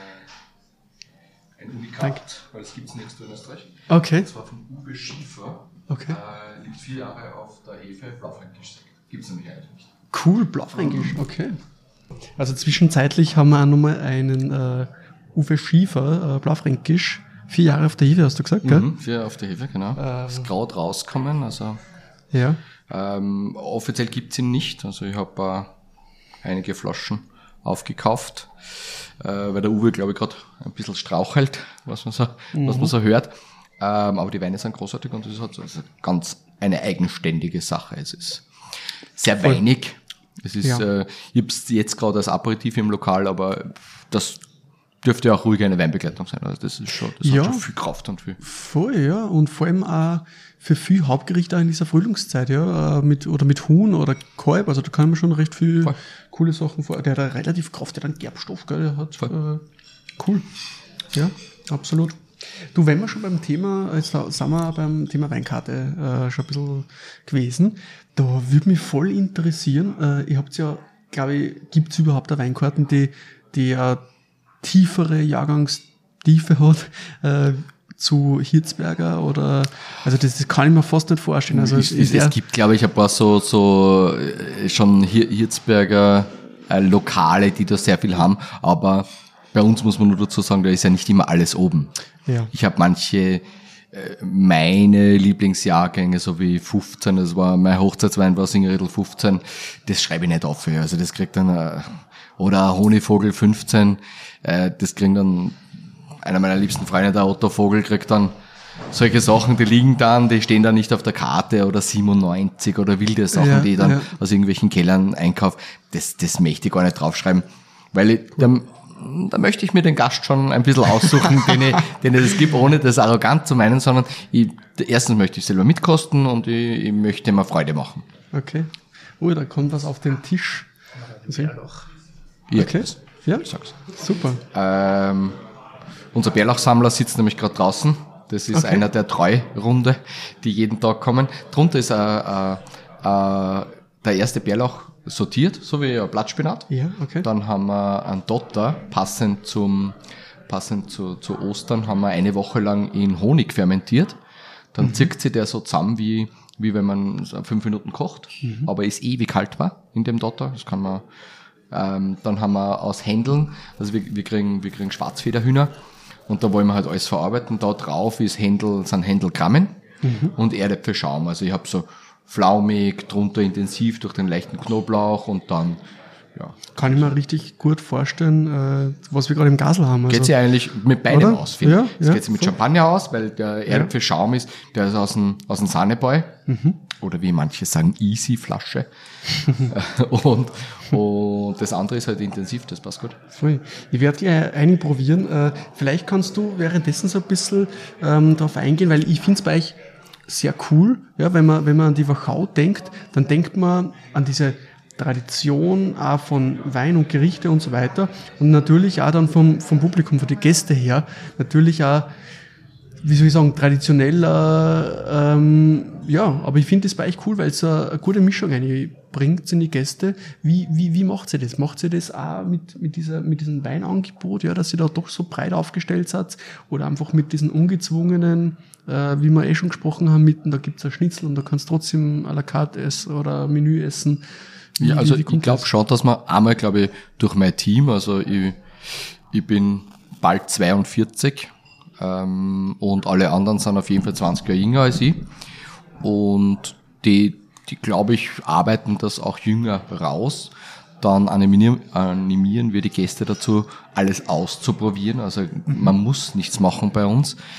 ein Unikat, Danke. Weil es gibt es nirgends in Österreich. Okay. Und zwar von Uwe Schiefer. Okay. Äh, liegt vier Jahre auf der Hefe, Blaufränkisch. Gibt es nämlich eigentlich nicht. Cool, Blaufränkisch, okay. Also zwischenzeitlich haben wir auch nochmal einen äh, Uwe Schiefer, äh, Blaufränkisch, vier Jahre auf der Hefe, hast du gesagt, gell? Mhm, vier auf der Hefe, genau. Ähm, ist gerade rausgekommen, also ja. ähm, offiziell gibt es ihn nicht, also ich habe äh, einige Flaschen aufgekauft, äh, weil der Uwe, glaube ich, gerade ein bisschen strauchelt, was man so, mhm. was man so hört. Ähm, aber die Weine sind großartig und das ist halt so, also ganz eine eigenständige Sache. Es ist sehr Voll. weinig. Es ist, ja. äh, ich hab's jetzt gerade als Aperitif im Lokal, aber das dürfte auch ruhig eine Weinbegleitung sein. Also das ist schon, das ja. hat schon viel Kraft und viel. Voll, ja. Und vor allem auch für viel Hauptgerichte auch in dieser Frühlingszeit, ja, mit, oder mit Huhn oder Kalb. Also da kann man schon recht viel Voll. coole Sachen vor. Der hat eine relativ Kraft, der hat einen Gerbstoff, gell, der hat, äh, cool. Ja, absolut. Du, wenn wir schon beim Thema, jetzt sind wir beim Thema Weinkarte äh, schon ein bisschen gewesen, da würde mich voll interessieren, äh, ihr habt ja, glaube ich, gibt es überhaupt eine Weinkarten, die, die eine tiefere Jahrgangstiefe hat, äh, zu Hirzberger oder, also das, das kann ich mir fast nicht vorstellen. Also es, es, es gibt, glaube ich, ein paar so, so schon Hirzberger äh, Lokale, die da sehr viel haben, aber bei uns muss man nur dazu sagen, da ist ja nicht immer alles oben. Ja. Ich habe manche, äh, meine Lieblingsjahrgänge, so wie fünfzehn, das war mein Hochzeitswein, war Singeredl fünfzehn, das schreibe ich nicht auf. Also das kriegt dann, äh, oder Honigvogel fünfzehn, äh, das kriegt dann, einer meiner liebsten Freunde, der Otto Vogel, kriegt dann solche Sachen, die liegen dann, die stehen dann nicht auf der Karte, oder siebenundneunzig oder wilde Sachen, ja, die ich dann ja. aus irgendwelchen Kellern einkaufe. Das, das möchte ich gar nicht draufschreiben, weil ich, dann, da möchte ich mir den Gast schon ein bisschen aussuchen, den ich, den ich das gebe, ohne das arrogant zu meinen, sondern ich, erstens möchte ich selber mitkosten und ich, ich möchte mir Freude machen. Okay. Oh, da kommt was auf den Tisch. Bärlauch. Okay. Ja, ich sag's. Super. Ähm, unser Bärlauchsammler sitzt nämlich gerade draußen. Das ist okay. einer der Treurunde, die jeden Tag kommen. Drunter ist äh, äh, äh, der erste Bärlauch sortiert, so wie ein Blattspinat. Ja, okay. Dann haben wir einen Dotter, passend zum passend zu, zu Ostern, haben wir eine Woche lang in Honig fermentiert. Dann mhm. zirkt sich der so zusammen, wie, wie wenn man fünf Minuten kocht, mhm. aber ist ewig haltbar in dem Dotter. Das kann man. Ähm, dann haben wir aus Händeln, also wir, wir kriegen wir kriegen Schwarzfederhühner und da wollen wir halt alles verarbeiten. Da drauf ist Händel, sind Händelkrammen mhm. und Erdäpfelschaum. Also ich habe so flaumig, drunter intensiv durch den leichten Knoblauch und dann, ja. Kann ich mir richtig gut vorstellen, äh, was wir gerade im Gasl haben. Also, geht sie eigentlich mit beidem oder? aus, finde ja, ich. Es ja, geht sie mit voll. Champagner aus, weil der Erdäpfelschaum ist, der ist aus dem, aus dem Sahnebräu. Mhm. Oder wie manche sagen, Easy-Flasche. und, und das andere ist halt intensiv, das passt gut. Voll. Ich werde gleich eine probieren. Äh, vielleicht kannst du währenddessen so ein bisschen ähm, darauf eingehen, weil ich finde es bei euch sehr cool, ja, wenn man, wenn man an die Wachau denkt, dann denkt man an diese Tradition auch von Wein und Gerichte und so weiter und natürlich auch dann vom, vom Publikum, von den Gästen her, natürlich auch, wie soll ich sagen, traditioneller, ähm, ja, aber ich finde das bei euch cool, weil es eine, eine gute Mischung einbringt in die Gäste. Wie, wie, wie macht sie das? Macht sie das auch mit, mit dieser, mit diesem Weinangebot, ja, dass ihr da doch so breit aufgestellt seid oder einfach mit diesen ungezwungenen, äh, wie wir eh schon gesprochen haben, mitten, da gibt's ein Schnitzel und da kannst trotzdem à la carte essen oder Menü essen. Wie, ja, also ich glaube schon, dass man einmal, glaube ich, durch mein Team, also ich, ich bin bald zweiundvierzig, ähm, und alle anderen sind auf jeden Fall zwanzig Jahre jünger als ich. Und die, die glaube ich, arbeiten das auch jünger raus. Dann animieren, animieren wir die Gäste dazu, alles auszuprobieren. Also man muss nichts machen bei uns,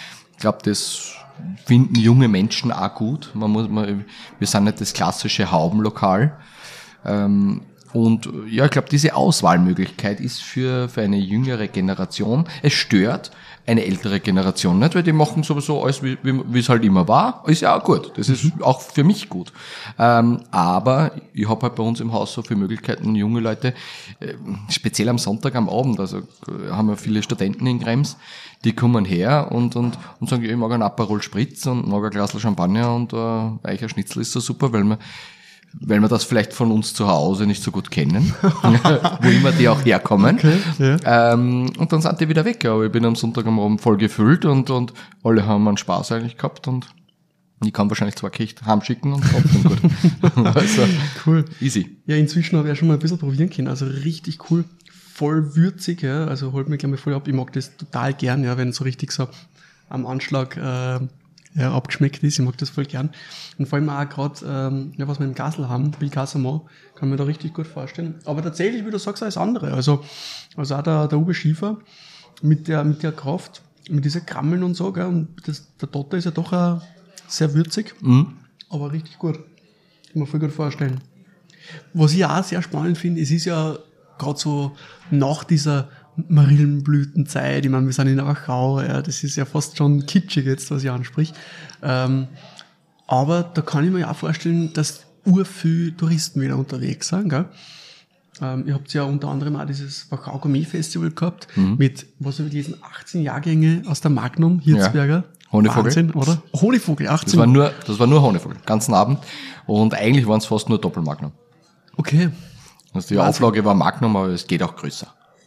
glaube, das finden junge Menschen auch gut. Man muss, man, wir sind nicht das klassische Haubenlokal. Ähm, und ja, ich glaube, diese Auswahlmöglichkeit ist für, für eine jüngere Generation. Es stört eine ältere Generation nicht, weil die machen sowieso alles, wie, wie, wie es halt immer war. Ist ja auch gut. Das ist mhm. auch für mich gut. Ähm, aber ich habe halt bei uns im Haus so viele Möglichkeiten, junge Leute, äh, speziell am Sonntag am Abend, also äh, haben wir viele Studenten in Krems, die kommen her und, und, und sagen, ich mag einen Aperol Spritz und mag ein Glas Champagner und äh, Eicher Schnitzel ist so super, weil wir weil wir das vielleicht von uns zu Hause nicht so gut kennen, wo immer die auch herkommen. Okay, yeah. ähm, und dann sind die wieder weg. Aber ich bin am Sonntag am Abend voll gefüllt und, und alle haben einen Spaß eigentlich gehabt und ich kann wahrscheinlich zwei Kisten heimschicken und trotzdem gut. Also, cool. Easy. Ja, inzwischen habe ich ja schon mal ein bisschen probieren können. Also richtig cool, voll würzig. Ja. Also holt mich gleich mal voll ab. Ich mag das total gern, ja, wenn so richtig so am Anschlag äh, ja, abgeschmeckt ist. Ich mag das voll gern. Und vor allem auch gerade, ähm, ja, was wir im Gasl haben, Bill Casamont, kann mir da richtig gut vorstellen. Aber tatsächlich, wie du sagst, alles andere. Also, also auch der, der Uwe Schiefer mit der, mit der Kraft, mit diesen Krammeln und so, gell, und das, der Dotter ist ja doch auch sehr würzig, mhm. aber richtig gut. Kann man voll gut vorstellen. Was ich auch sehr spannend finde, es ist ja gerade so nach dieser Marillenblütenzeit, ich meine, wir sind in der Wachau, ja, das ist ja fast schon kitschig jetzt, was ich ansprich. Ähm, aber da kann ich mir ja auch vorstellen, dass urviel Touristen wieder unterwegs sind, gell? Ähm, ihr habt ja unter anderem auch dieses Wachau Gourmet Festival gehabt, mhm. mit, was habe ich gelesen, achtzehn Jahrgänge aus der Magnum, Hirzberger. Ja. Honigvogel. Wahnsinn, oder? Honigvogel, achtzehn. Das war nur, das war nur Honigvogel, ganzen Abend. Und eigentlich waren es fast nur Doppelmagnum. Okay. Also die Wahnsinn. Auflage war Magnum, aber es geht auch größer.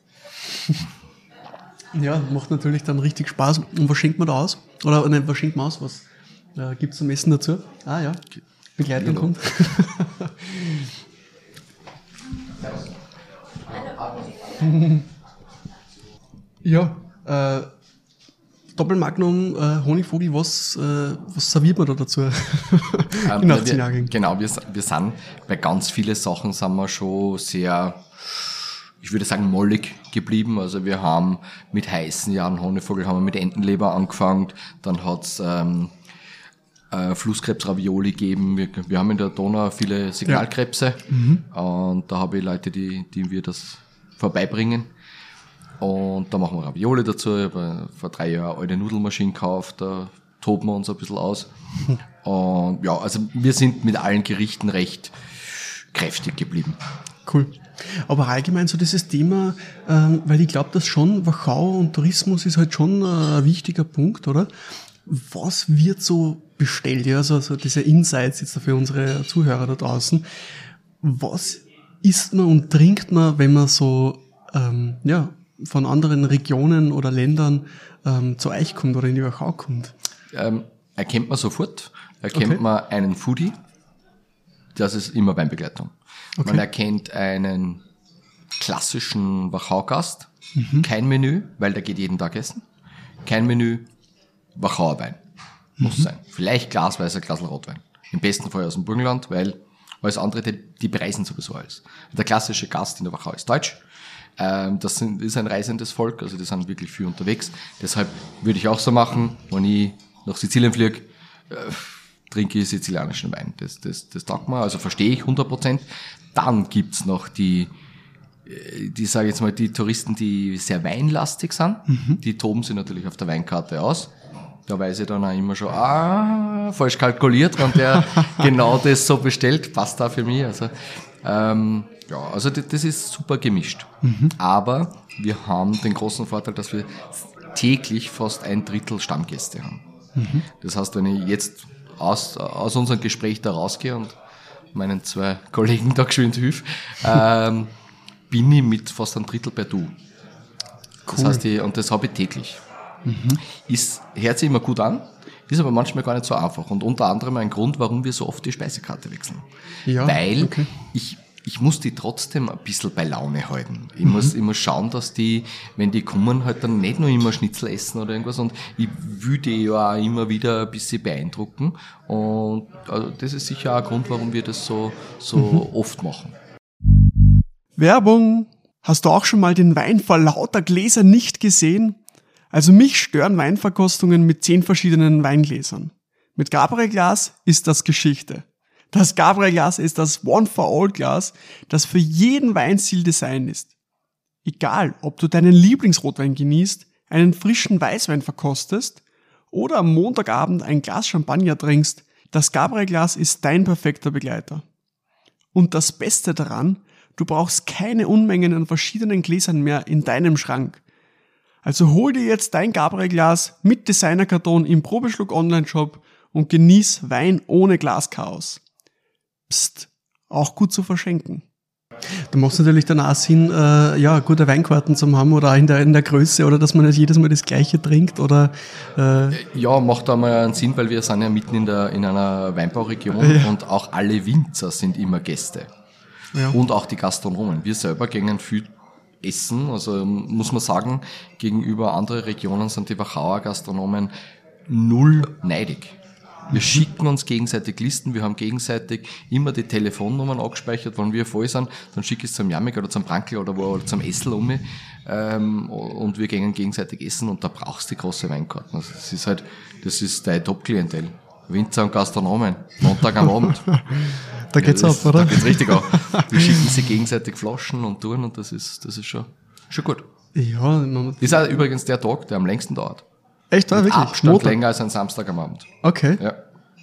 Ja, macht natürlich dann richtig Spaß. Und was schenkt man da aus? Oder nein, was schenkt man aus? Was äh, gibt es zum Essen dazu? Ah ja, Begleitung ja, kommt. Ja, äh, Doppelmagnum, äh, Honigvogel, was, äh, was serviert man da dazu? ähm, in achtzehn Jahren. Genau, wir, wir sind bei ganz vielen Sachen sind wir schon sehr, ich würde sagen, mollig geblieben. Also wir haben mit heißen Jahren Honigvogel, haben wir mit Entenleber angefangen, dann hat's ähm, äh, Flusskrebs-Ravioli gegeben. Wir, wir haben in der Donau viele Signalkrebse, ja. mhm. und da habe ich Leute, die, die wir das vorbeibringen. Und da machen wir Ravioli dazu. Ich habe vor drei Jahren eine alte Nudelmaschine gekauft, da toben wir uns ein bisschen aus. Und ja, also wir sind mit allen Gerichten recht kräftig geblieben. Cool. Aber allgemein so dieses Thema, ähm, weil ich glaube, dass schon Wachau und Tourismus ist halt schon äh, ein wichtiger Punkt, oder? Was wird so bestellt? Ja, also, also diese Insights jetzt für unsere Zuhörer da draußen. Was isst man und trinkt man, wenn man so, ähm, ja, von anderen Regionen oder Ländern ähm, zu euch kommt oder in die Wachau kommt? Ähm, erkennt man sofort. Erkennt okay. man einen Foodie. Das ist immer Weinbegleitung. Okay. Man erkennt einen klassischen Wachau-Gast. Mhm. Kein Menü, weil der geht jeden Tag essen. Kein Menü, Wachauer Wein. Muss mhm. sein. Vielleicht glasweise Glas Rotwein. Im besten Fall aus dem Burgenland, weil alles andere, die, die preisen sowieso alles. Der klassische Gast in der Wachau ist deutsch. Das ist ein reisendes Volk, also die sind wirklich viel unterwegs. Deshalb würde ich auch so machen, wenn ich nach Sizilien fliege, äh, trinke ich sizilianischen Wein. Das, das, das taugt mir, also verstehe ich hundert Prozent. Dann gibt's noch die, die sage ich jetzt mal, die Touristen, die sehr weinlastig sind. Mhm. Die toben sich natürlich auf der Weinkarte aus. Da weiß ich dann auch immer schon, ah, falsch kalkuliert, wenn der genau das so bestellt, passt da für mich. Also, ähm, ja, also das, das ist super gemischt. Mhm. Aber wir haben den großen Vorteil, dass wir täglich fast ein Drittel Stammgäste haben. Mhm. Das heißt, wenn ich jetzt aus, aus unserem Gespräch da rausgehe und meinen zwei Kollegen da geschwind hilf, ähm, bin ich mit fast einem Drittel per Du. Cool. Das heißt, ich, und das habe ich täglich. Mhm. Ist, hört sich immer gut an, ist aber manchmal gar nicht so einfach. Und unter anderem ein Grund, warum wir so oft die Speisekarte wechseln. Ja, weil okay. ich Ich muss die trotzdem ein bisschen bei Laune halten. Ich, mhm. muss, ich muss schauen, dass die, wenn die kommen, halt dann nicht nur immer Schnitzel essen oder irgendwas. Und ich will die ja auch immer wieder ein bisschen beeindrucken. Und also das ist sicher auch ein Grund, warum wir das so, so mhm. oft machen. Werbung! Hast du auch schon mal den Wein vor lauter Gläsern nicht gesehen? Also mich stören Weinverkostungen mit zehn verschiedenen Weingläsern. Mit Gabriel-Glas ist das Geschichte. Das Gabriel-Glas ist das One-for-All-Glas, das für jeden Weinstil designt ist. Egal, ob du deinen Lieblingsrotwein genießt, einen frischen Weißwein verkostest oder am Montagabend ein Glas Champagner trinkst, das Gabriel-Glas ist dein perfekter Begleiter. Und das Beste daran, du brauchst keine Unmengen an verschiedenen Gläsern mehr in deinem Schrank. Also hol dir jetzt dein Gabriel-Glas mit Designerkarton im Probeschluck Online-Shop und genieß Wein ohne Glaschaos. Psst, auch gut zu verschenken. Da macht es natürlich dann auch Sinn, äh, ja, gute Weinkarten zu haben oder auch in der, in der Größe oder dass man nicht jedes Mal das Gleiche trinkt oder... Äh ja, macht da mal einen Sinn, weil wir sind ja mitten in, der, in einer Weinbauregion ja. Und auch alle Winzer sind immer Gäste. Ja. Und auch die Gastronomen. Wir selber gehen viel essen, also muss man sagen, gegenüber anderen Regionen sind die Wachauer Gastronomen null neidig. Wir schicken uns gegenseitig Listen, wir haben gegenseitig immer die Telefonnummern abgespeichert, wenn wir voll sind, dann schicke ich es zum Jamik oder zum Brankel oder, wo, oder zum Essel um mich, ähm, und wir gehen gegenseitig essen und da brauchst du die große Weinkarten. Also das ist halt, das ist dein Top-Klientel. Winzer und Gastronomen, Montag am Abend. Da geht's ja, das, ab, oder? Da geht's richtig auf. Wir schicken sich gegenseitig Flaschen und Touren und das ist, das ist schon, schon gut. Ja, man, das ist auch übrigens der Tag, der am längsten dauert. Echt, war wirklich? Abstand Montag. Länger als ein Samstag am Abend. Okay. Ja.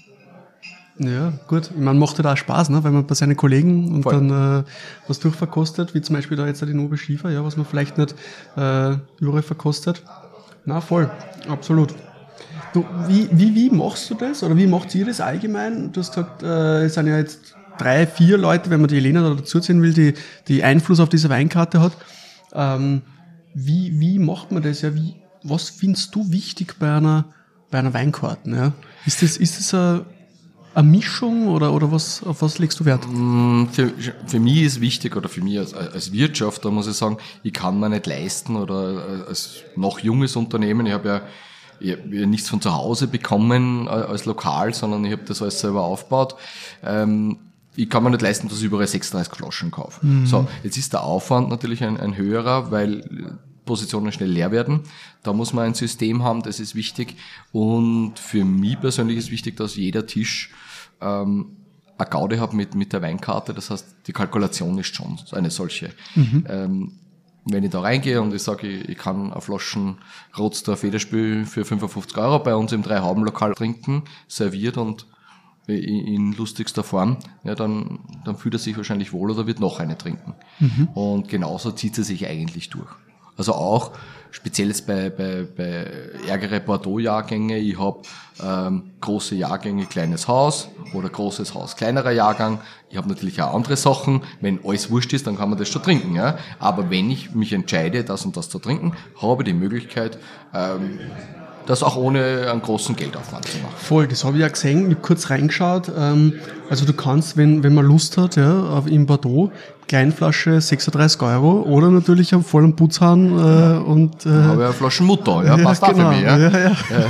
Ja, gut. Man macht halt auch Spaß, ne? Wenn man bei seinen Kollegen und Voll. dann äh, was durchverkostet, wie zum Beispiel da jetzt die Nobel Schiefer, ja, was man vielleicht nicht äh, überall verkostet. Na, voll. Absolut. Du, wie, wie, wie machst du das? Oder wie macht ihr das allgemein? Du hast gesagt, äh, es sind ja jetzt drei, vier Leute, wenn man die Elena da dazuziehen will, die, die Einfluss auf diese Weinkarte hat. Ähm, wie, wie macht man das? Ja, wie, was findest du wichtig bei einer, bei einer Weinkarte? Ja? Ist das, ist das eine, eine Mischung oder, oder was, auf was legst du Wert? Für, für mich ist wichtig, oder für mich als, als Wirtschaft, da muss ich sagen, ich kann mir nicht leisten, oder als noch junges Unternehmen, ich habe ja, ich habe ja nichts von zu Hause bekommen als Lokal, sondern ich habe das alles selber aufgebaut. Ähm, ich kann mir nicht leisten, dass ich überall sechsunddreißig Flaschen kaufe. Mhm. So, jetzt ist der Aufwand natürlich ein, ein höherer, weil Positionen schnell leer werden. Da muss man ein System haben, das ist wichtig. Und für mich persönlich ist wichtig, dass jeder Tisch ähm, eine Gaude hat mit, mit der Weinkarte. Das heißt, die Kalkulation ist schon eine solche. Mhm. Ähm, wenn ich da reingehe und ich sage, ich, ich kann eine Flaschen Rotsdorf Federspül für fünfundfünfzig Euro bei uns im Drei-Hauben-Lokal trinken, serviert und in, in lustigster Form, ja, dann, dann fühlt er sich wahrscheinlich wohl oder wird noch eine trinken. Mhm. Und genauso zieht er sich eigentlich durch. Also auch speziell jetzt bei, bei, bei ärgere Bordeaux-Jahrgänge. Ich habe ähm, große Jahrgänge, kleines Haus oder großes Haus, kleinerer Jahrgang. Ich habe natürlich auch andere Sachen. Wenn alles wurscht ist, dann kann man das schon trinken. Ja? Aber wenn ich mich entscheide, das und das zu trinken, habe ich die Möglichkeit, ähm, das auch ohne einen großen Geldaufwand zu machen. Voll, das habe ich ja gesehen, ich habe kurz reingeschaut. Ähm, also du kannst, wenn, wenn man Lust hat, ja, auf, in Bordeaux, Kleinflasche sechsunddreißig Euro oder natürlich am vollen Putzhahn äh, und... Äh, da habe ich eine Flasche Mutter, ja, passt ja, genau. Auch für mich. Ja. Ja, ja.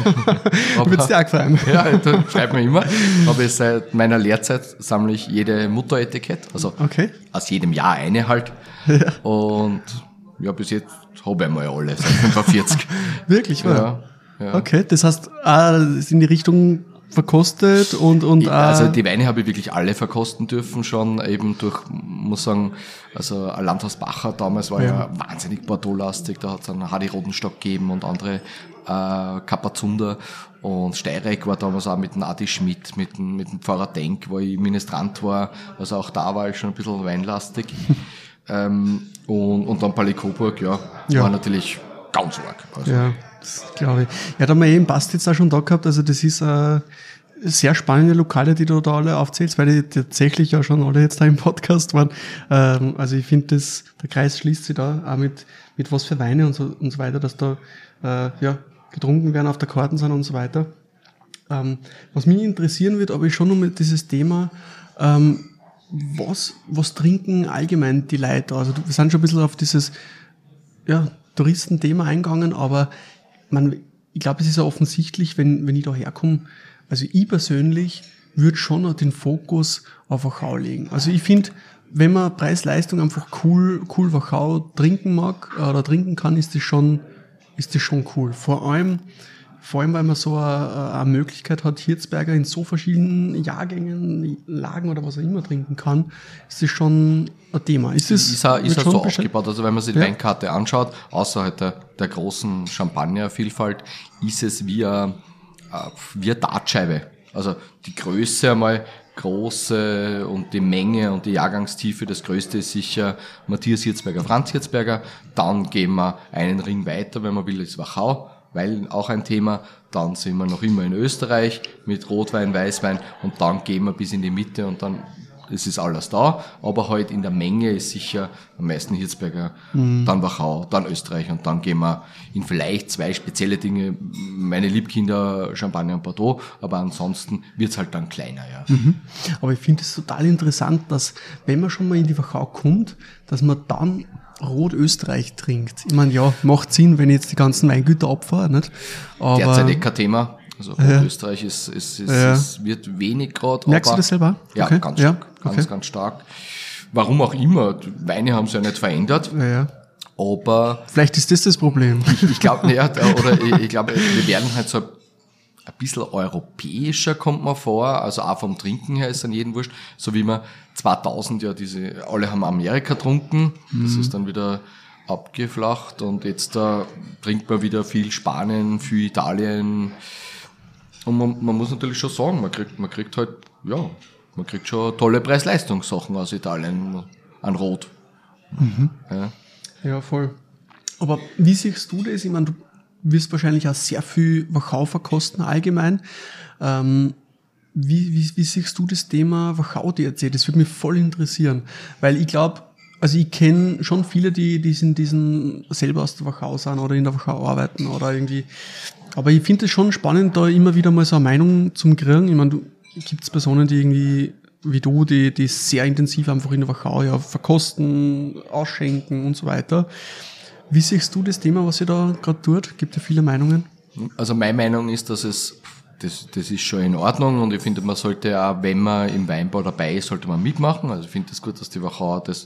Ja. Wird's dir auch gefallen? Ja, da schreibt mir immer. Aber seit meiner Lehrzeit sammle ich jede Mutter-Etikett, also okay. Aus jedem Jahr eine halt. Ja. Und ja, bis jetzt habe ich einmal alle, seit fünfundvierzig. Wirklich, ja. Ja. Okay, das heißt, ah, ist in die Richtung verkostet und und ich, also die Weine habe ich wirklich alle verkosten dürfen schon, eben durch, muss sagen, also ein Landhaus Bacher damals war ja, ja wahnsinnig Bordeaux-lastig, da hat es einen Hardy Rodenstock gegeben und andere äh, Kapazunder, und Steireck war damals auch mit dem Adi Schmidt, mit dem, mit dem Pfarrer Denk, wo ich Ministrant war, also auch da war ich schon ein bisschen weinlastig. ähm, und, und dann Palais Coburg, ja, ja, war natürlich ganz arg. Also. Ja. Das glaube ich. Ja, da haben wir eben Bastitz auch schon da gehabt, also das ist äh, sehr spannende Lokale, die du da alle aufzählst, weil die tatsächlich ja schon alle jetzt da im Podcast waren. Ähm, also ich finde, das der Kreis schließt sich da auch mit, mit was für Weine und so, und so weiter, dass da äh, ja, getrunken werden, auf der Karten sind und so weiter. Ähm, was mich interessieren wird, aber ich schon noch mit dieses Thema, ähm, was, was trinken allgemein die Leute? Also wir sind schon ein bisschen auf dieses ja, Touristenthema eingegangen, aber man, ich glaube, es ist ja offensichtlich, wenn, wenn ich da herkomme, also ich persönlich würde schon noch den Fokus auf Wachau legen. Also ich finde, wenn man Preis-Leistung einfach cool, cool Wachau trinken mag oder trinken kann, ist das schon ist das schon cool. Vor allem, vor allem, weil man so eine, eine Möglichkeit hat, Hirzberger in so verschiedenen Jahrgängen, Lagen oder was auch immer trinken kann, ist das schon ein Thema. Ist es ist auch, ist auch so beschränkt? aufgebaut, also wenn man sich die Ja. Weinkarte anschaut, außer halt der, der großen Champagnervielfalt, ist es wie eine, wie eine Dartscheibe. Also die Größe einmal, große und die Menge und die Jahrgangstiefe, das Größte ist sicher Matthias Hirzberger, Franz Hirzberger, dann gehen wir einen Ring weiter, wenn man will, ist Wachau, weil auch ein Thema, dann sind wir noch immer in Österreich mit Rotwein, Weißwein und dann gehen wir bis in die Mitte und dann es ist alles da, aber halt in der Menge ist sicher am meisten Hirzberger, mhm. dann Wachau, dann Österreich und dann gehen wir in vielleicht zwei spezielle Dinge, meine Liebkinder Champagner und Bordeaux, aber ansonsten wird's halt dann kleiner, ja. Mhm. Aber ich finde es total interessant, dass wenn man schon mal in die Wachau kommt, dass man dann Rot Österreich trinkt. Ich meine, ja, macht Sinn, wenn ich jetzt die ganzen Weingüter abfahre, nicht? Aber derzeit eh kein Thema. Also Ja. Österreich ist, ist, ist, Ja. ist, wird wenig gerade. Merkst du das selber? Ja, Okay. ganz Ja. stark. Ganz, Okay. ganz stark. Warum auch immer. Die Weine haben sich ja nicht verändert. Ja, ja. Aber Vielleicht ist das das Problem. ich, ich glaube, naja, oder ich, ich glaube, wir werden halt so ein bisschen europäischer, kommt man vor. Also auch vom Trinken her ist an jeden wurscht. So wie man zweitausend ja diese, alle haben Amerika getrunken. Das Mhm. ist dann wieder abgeflacht und jetzt da trinkt man wieder viel Spanien, viel Italien. Und man, man muss natürlich schon sagen, man kriegt, man kriegt halt, ja, man kriegt schon tolle Preis-Leistungssachen aus Italien an Rot. Mhm. Ja. Ja, voll. Aber wie siehst du das? Ich meine, du wirst wahrscheinlich auch sehr viel Wachau verkosten allgemein. Ähm, wie, wie, wie siehst du das Thema Wachau-D R C? Das würde mich voll interessieren. Weil ich glaube, also ich kenne schon viele, die, die sind diesen selber aus der Wachau sind oder in der Wachau arbeiten oder irgendwie. Aber ich finde es schon spannend, da immer wieder mal so eine Meinung zum kriegen. Ich meine, du gibt es Personen, die irgendwie wie du, die, die sehr intensiv einfach in der Wachau ja verkosten, ausschenken und so weiter. Wie siehst du das Thema, was ihr da gerade tut? Gibt ja viele Meinungen. Also meine Meinung ist, dass es, das, das ist schon in Ordnung und ich finde, man sollte auch, wenn man im Weinbau dabei ist, sollte man mitmachen. Also ich finde es das gut, dass die Wachau das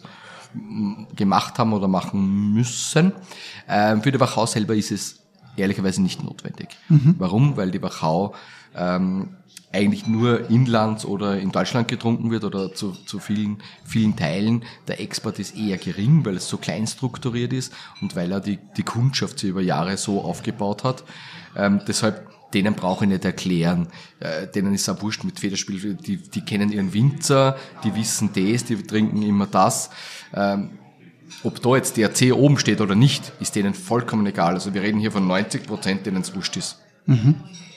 gemacht haben oder machen müssen. Ähm, für die Wachau selber ist es ehrlicherweise nicht notwendig. Mhm. Warum? Weil die Wachau ähm, eigentlich nur inlands oder in Deutschland getrunken wird oder zu, zu vielen, vielen Teilen. Der Export ist eher gering, weil es so klein strukturiert ist und weil er die, die Kundschaft sich über Jahre so aufgebaut hat. Ähm, deshalb, denen brauche ich nicht erklären. Äh, denen ist auch wurscht mit Federspiel. Die, die kennen ihren Winzer, die wissen das, die trinken immer das. Ähm, ob da jetzt D R C oben steht oder nicht, ist denen vollkommen egal. Also wir reden hier von neunzig Prozent, denen es wurscht ist. Mhm.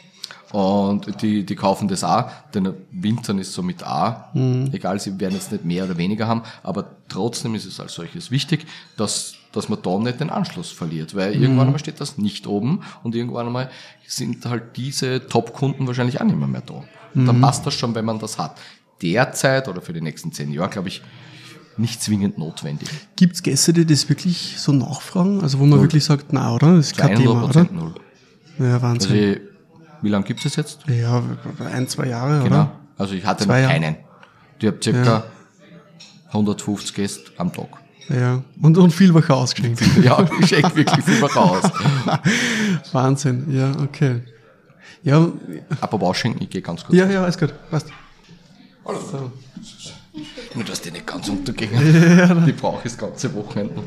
Und die, die kaufen das auch, denn Winzern ist so mit A, mhm. egal, sie werden jetzt nicht mehr oder weniger haben, aber trotzdem ist es als solches wichtig, dass, dass man da nicht den Anschluss verliert, weil mhm. irgendwann einmal steht das nicht oben und irgendwann einmal sind halt diese Top-Kunden wahrscheinlich auch nicht mehr, mehr da. Mhm. Dann passt das schon, wenn man das hat. Derzeit oder für die nächsten zehn Jahre, glaube ich, nicht zwingend notwendig. Gibt es Gäste, die das wirklich so nachfragen? Also wo man null. Wirklich sagt, na, oder? Das ist kein Thema, oder? Null. Ja, Wahnsinn. Also ich, wie lange gibt es jetzt? Ja, ein, zwei Jahre, genau. oder? Also ich hatte zwei noch Jahre. keinen. Ich habe circa ja. hundertfünfzig Gäste am Tag. Ja, und, und viel Wachau ausgeschenkt. Ja, ich schenke wirklich viel Wachau aus. Wahnsinn, ja, okay. Ja. Aber ausschenken, ich gehe ganz kurz. Ja, ja, alles gut, passt. Hallo. So. Nur, dass die nicht ganz untergehen. Ja, die brauche ich das ganze Wochenende.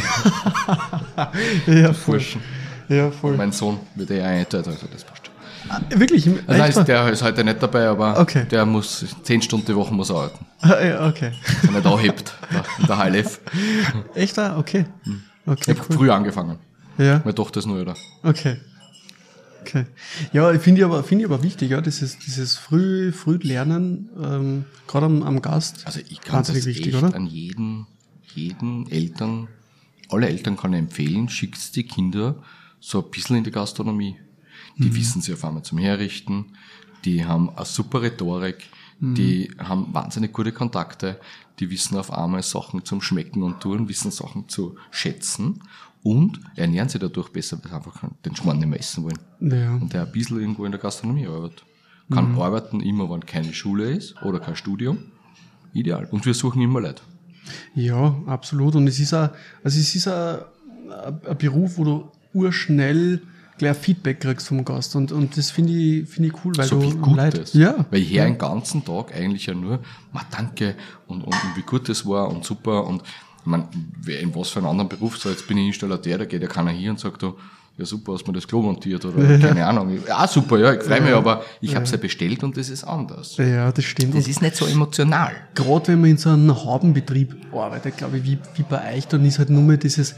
Ja, voll. Ja, voll. Mein Sohn wird eh eingeteilt, also das passt. Ah, wirklich? Also nein, ist, der ist heute nicht dabei, aber okay. Der muss zehn Stunden die Woche muss arbeiten. Ah, ja, okay. Wenn er da hebt, in der H L F. Echt da? Okay. Okay, ich habe cool. früh angefangen. Ja. Meine Tochter ist nur da. Okay. Okay. Ja, ich finde ich aber, finde ich aber wichtig, ja, dieses, dieses früh, früh Lernen, ähm, gerade am, am Gast. Also ich kann das wichtig, echt oder? an jeden, jeden Eltern, alle Eltern kann ich empfehlen, schickt die Kinder so ein bisschen in die Gastronomie. Die mhm. wissen sie auf einmal zum Herrichten, die haben eine super Rhetorik, mhm. die haben wahnsinnig gute Kontakte, die wissen auf einmal Sachen zum Schmecken und Tun, wissen Sachen zu schätzen und ernähren sich dadurch besser, weil sie einfach den Schmarrn nicht mehr essen wollen. Ja. Und der ein bisschen irgendwo in der Gastronomie arbeitet. Kann mhm. arbeiten immer, wenn keine Schule ist oder kein Studium. Ideal. Und wir suchen immer Leute. Ja, absolut. Und es ist auch, also es ist auch ein Beruf, wo du urschnell gleich Feedback kriegst vom Gast. Und, und das finde ich, finde ich cool, weil so du viel Gutes. Ja. Weil ich höre den ganzen Tag eigentlich ja nur, ma danke und, und, und wie gut das war und super. Und ich meine, in was für einem anderen Beruf, so jetzt bin ich Installateur, da geht ja keiner hier und sagt, du, ja super, hast mir das Klo montiert oder ja. keine Ahnung. Ja, super, ja, ich freue mich, ja. aber ich ja. habe es ja bestellt und das ist anders. Ja, das stimmt. Das ist nicht so emotional. Gerade wenn man in so einem Haubenbetrieb arbeitet, glaube ich, wie, wie bei euch, dann ist halt nur mehr dieses,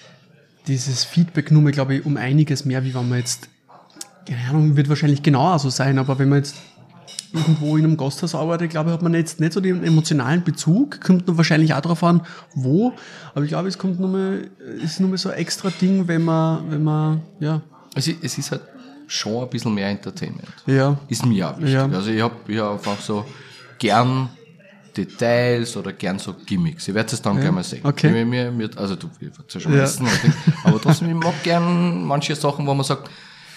dieses Feedback nur mehr, glaube ich, um einiges mehr, wie wenn man jetzt, keine Ahnung, wird wahrscheinlich genauer so sein, aber wenn man jetzt irgendwo in einem Gasthaus arbeitet, glaube ich, hat man jetzt nicht so den emotionalen Bezug, kommt nur wahrscheinlich auch darauf an, wo, aber ich glaube, es kommt nur mehr, ist nur mehr so ein extra Ding, wenn man, wenn man, ja. Also es ist halt schon ein bisschen mehr Entertainment. Ja. Ist mir auch wichtig. Ja. Also ich habe ich hab einfach so gern Details oder gern so Gimmicks. Ich werde es dann ja. gleich mal sehen. Okay. Mir, mir, mir, also du wirst ja schon ja. wissen, aber trotzdem, ich mag gern manche Sachen, wo man sagt,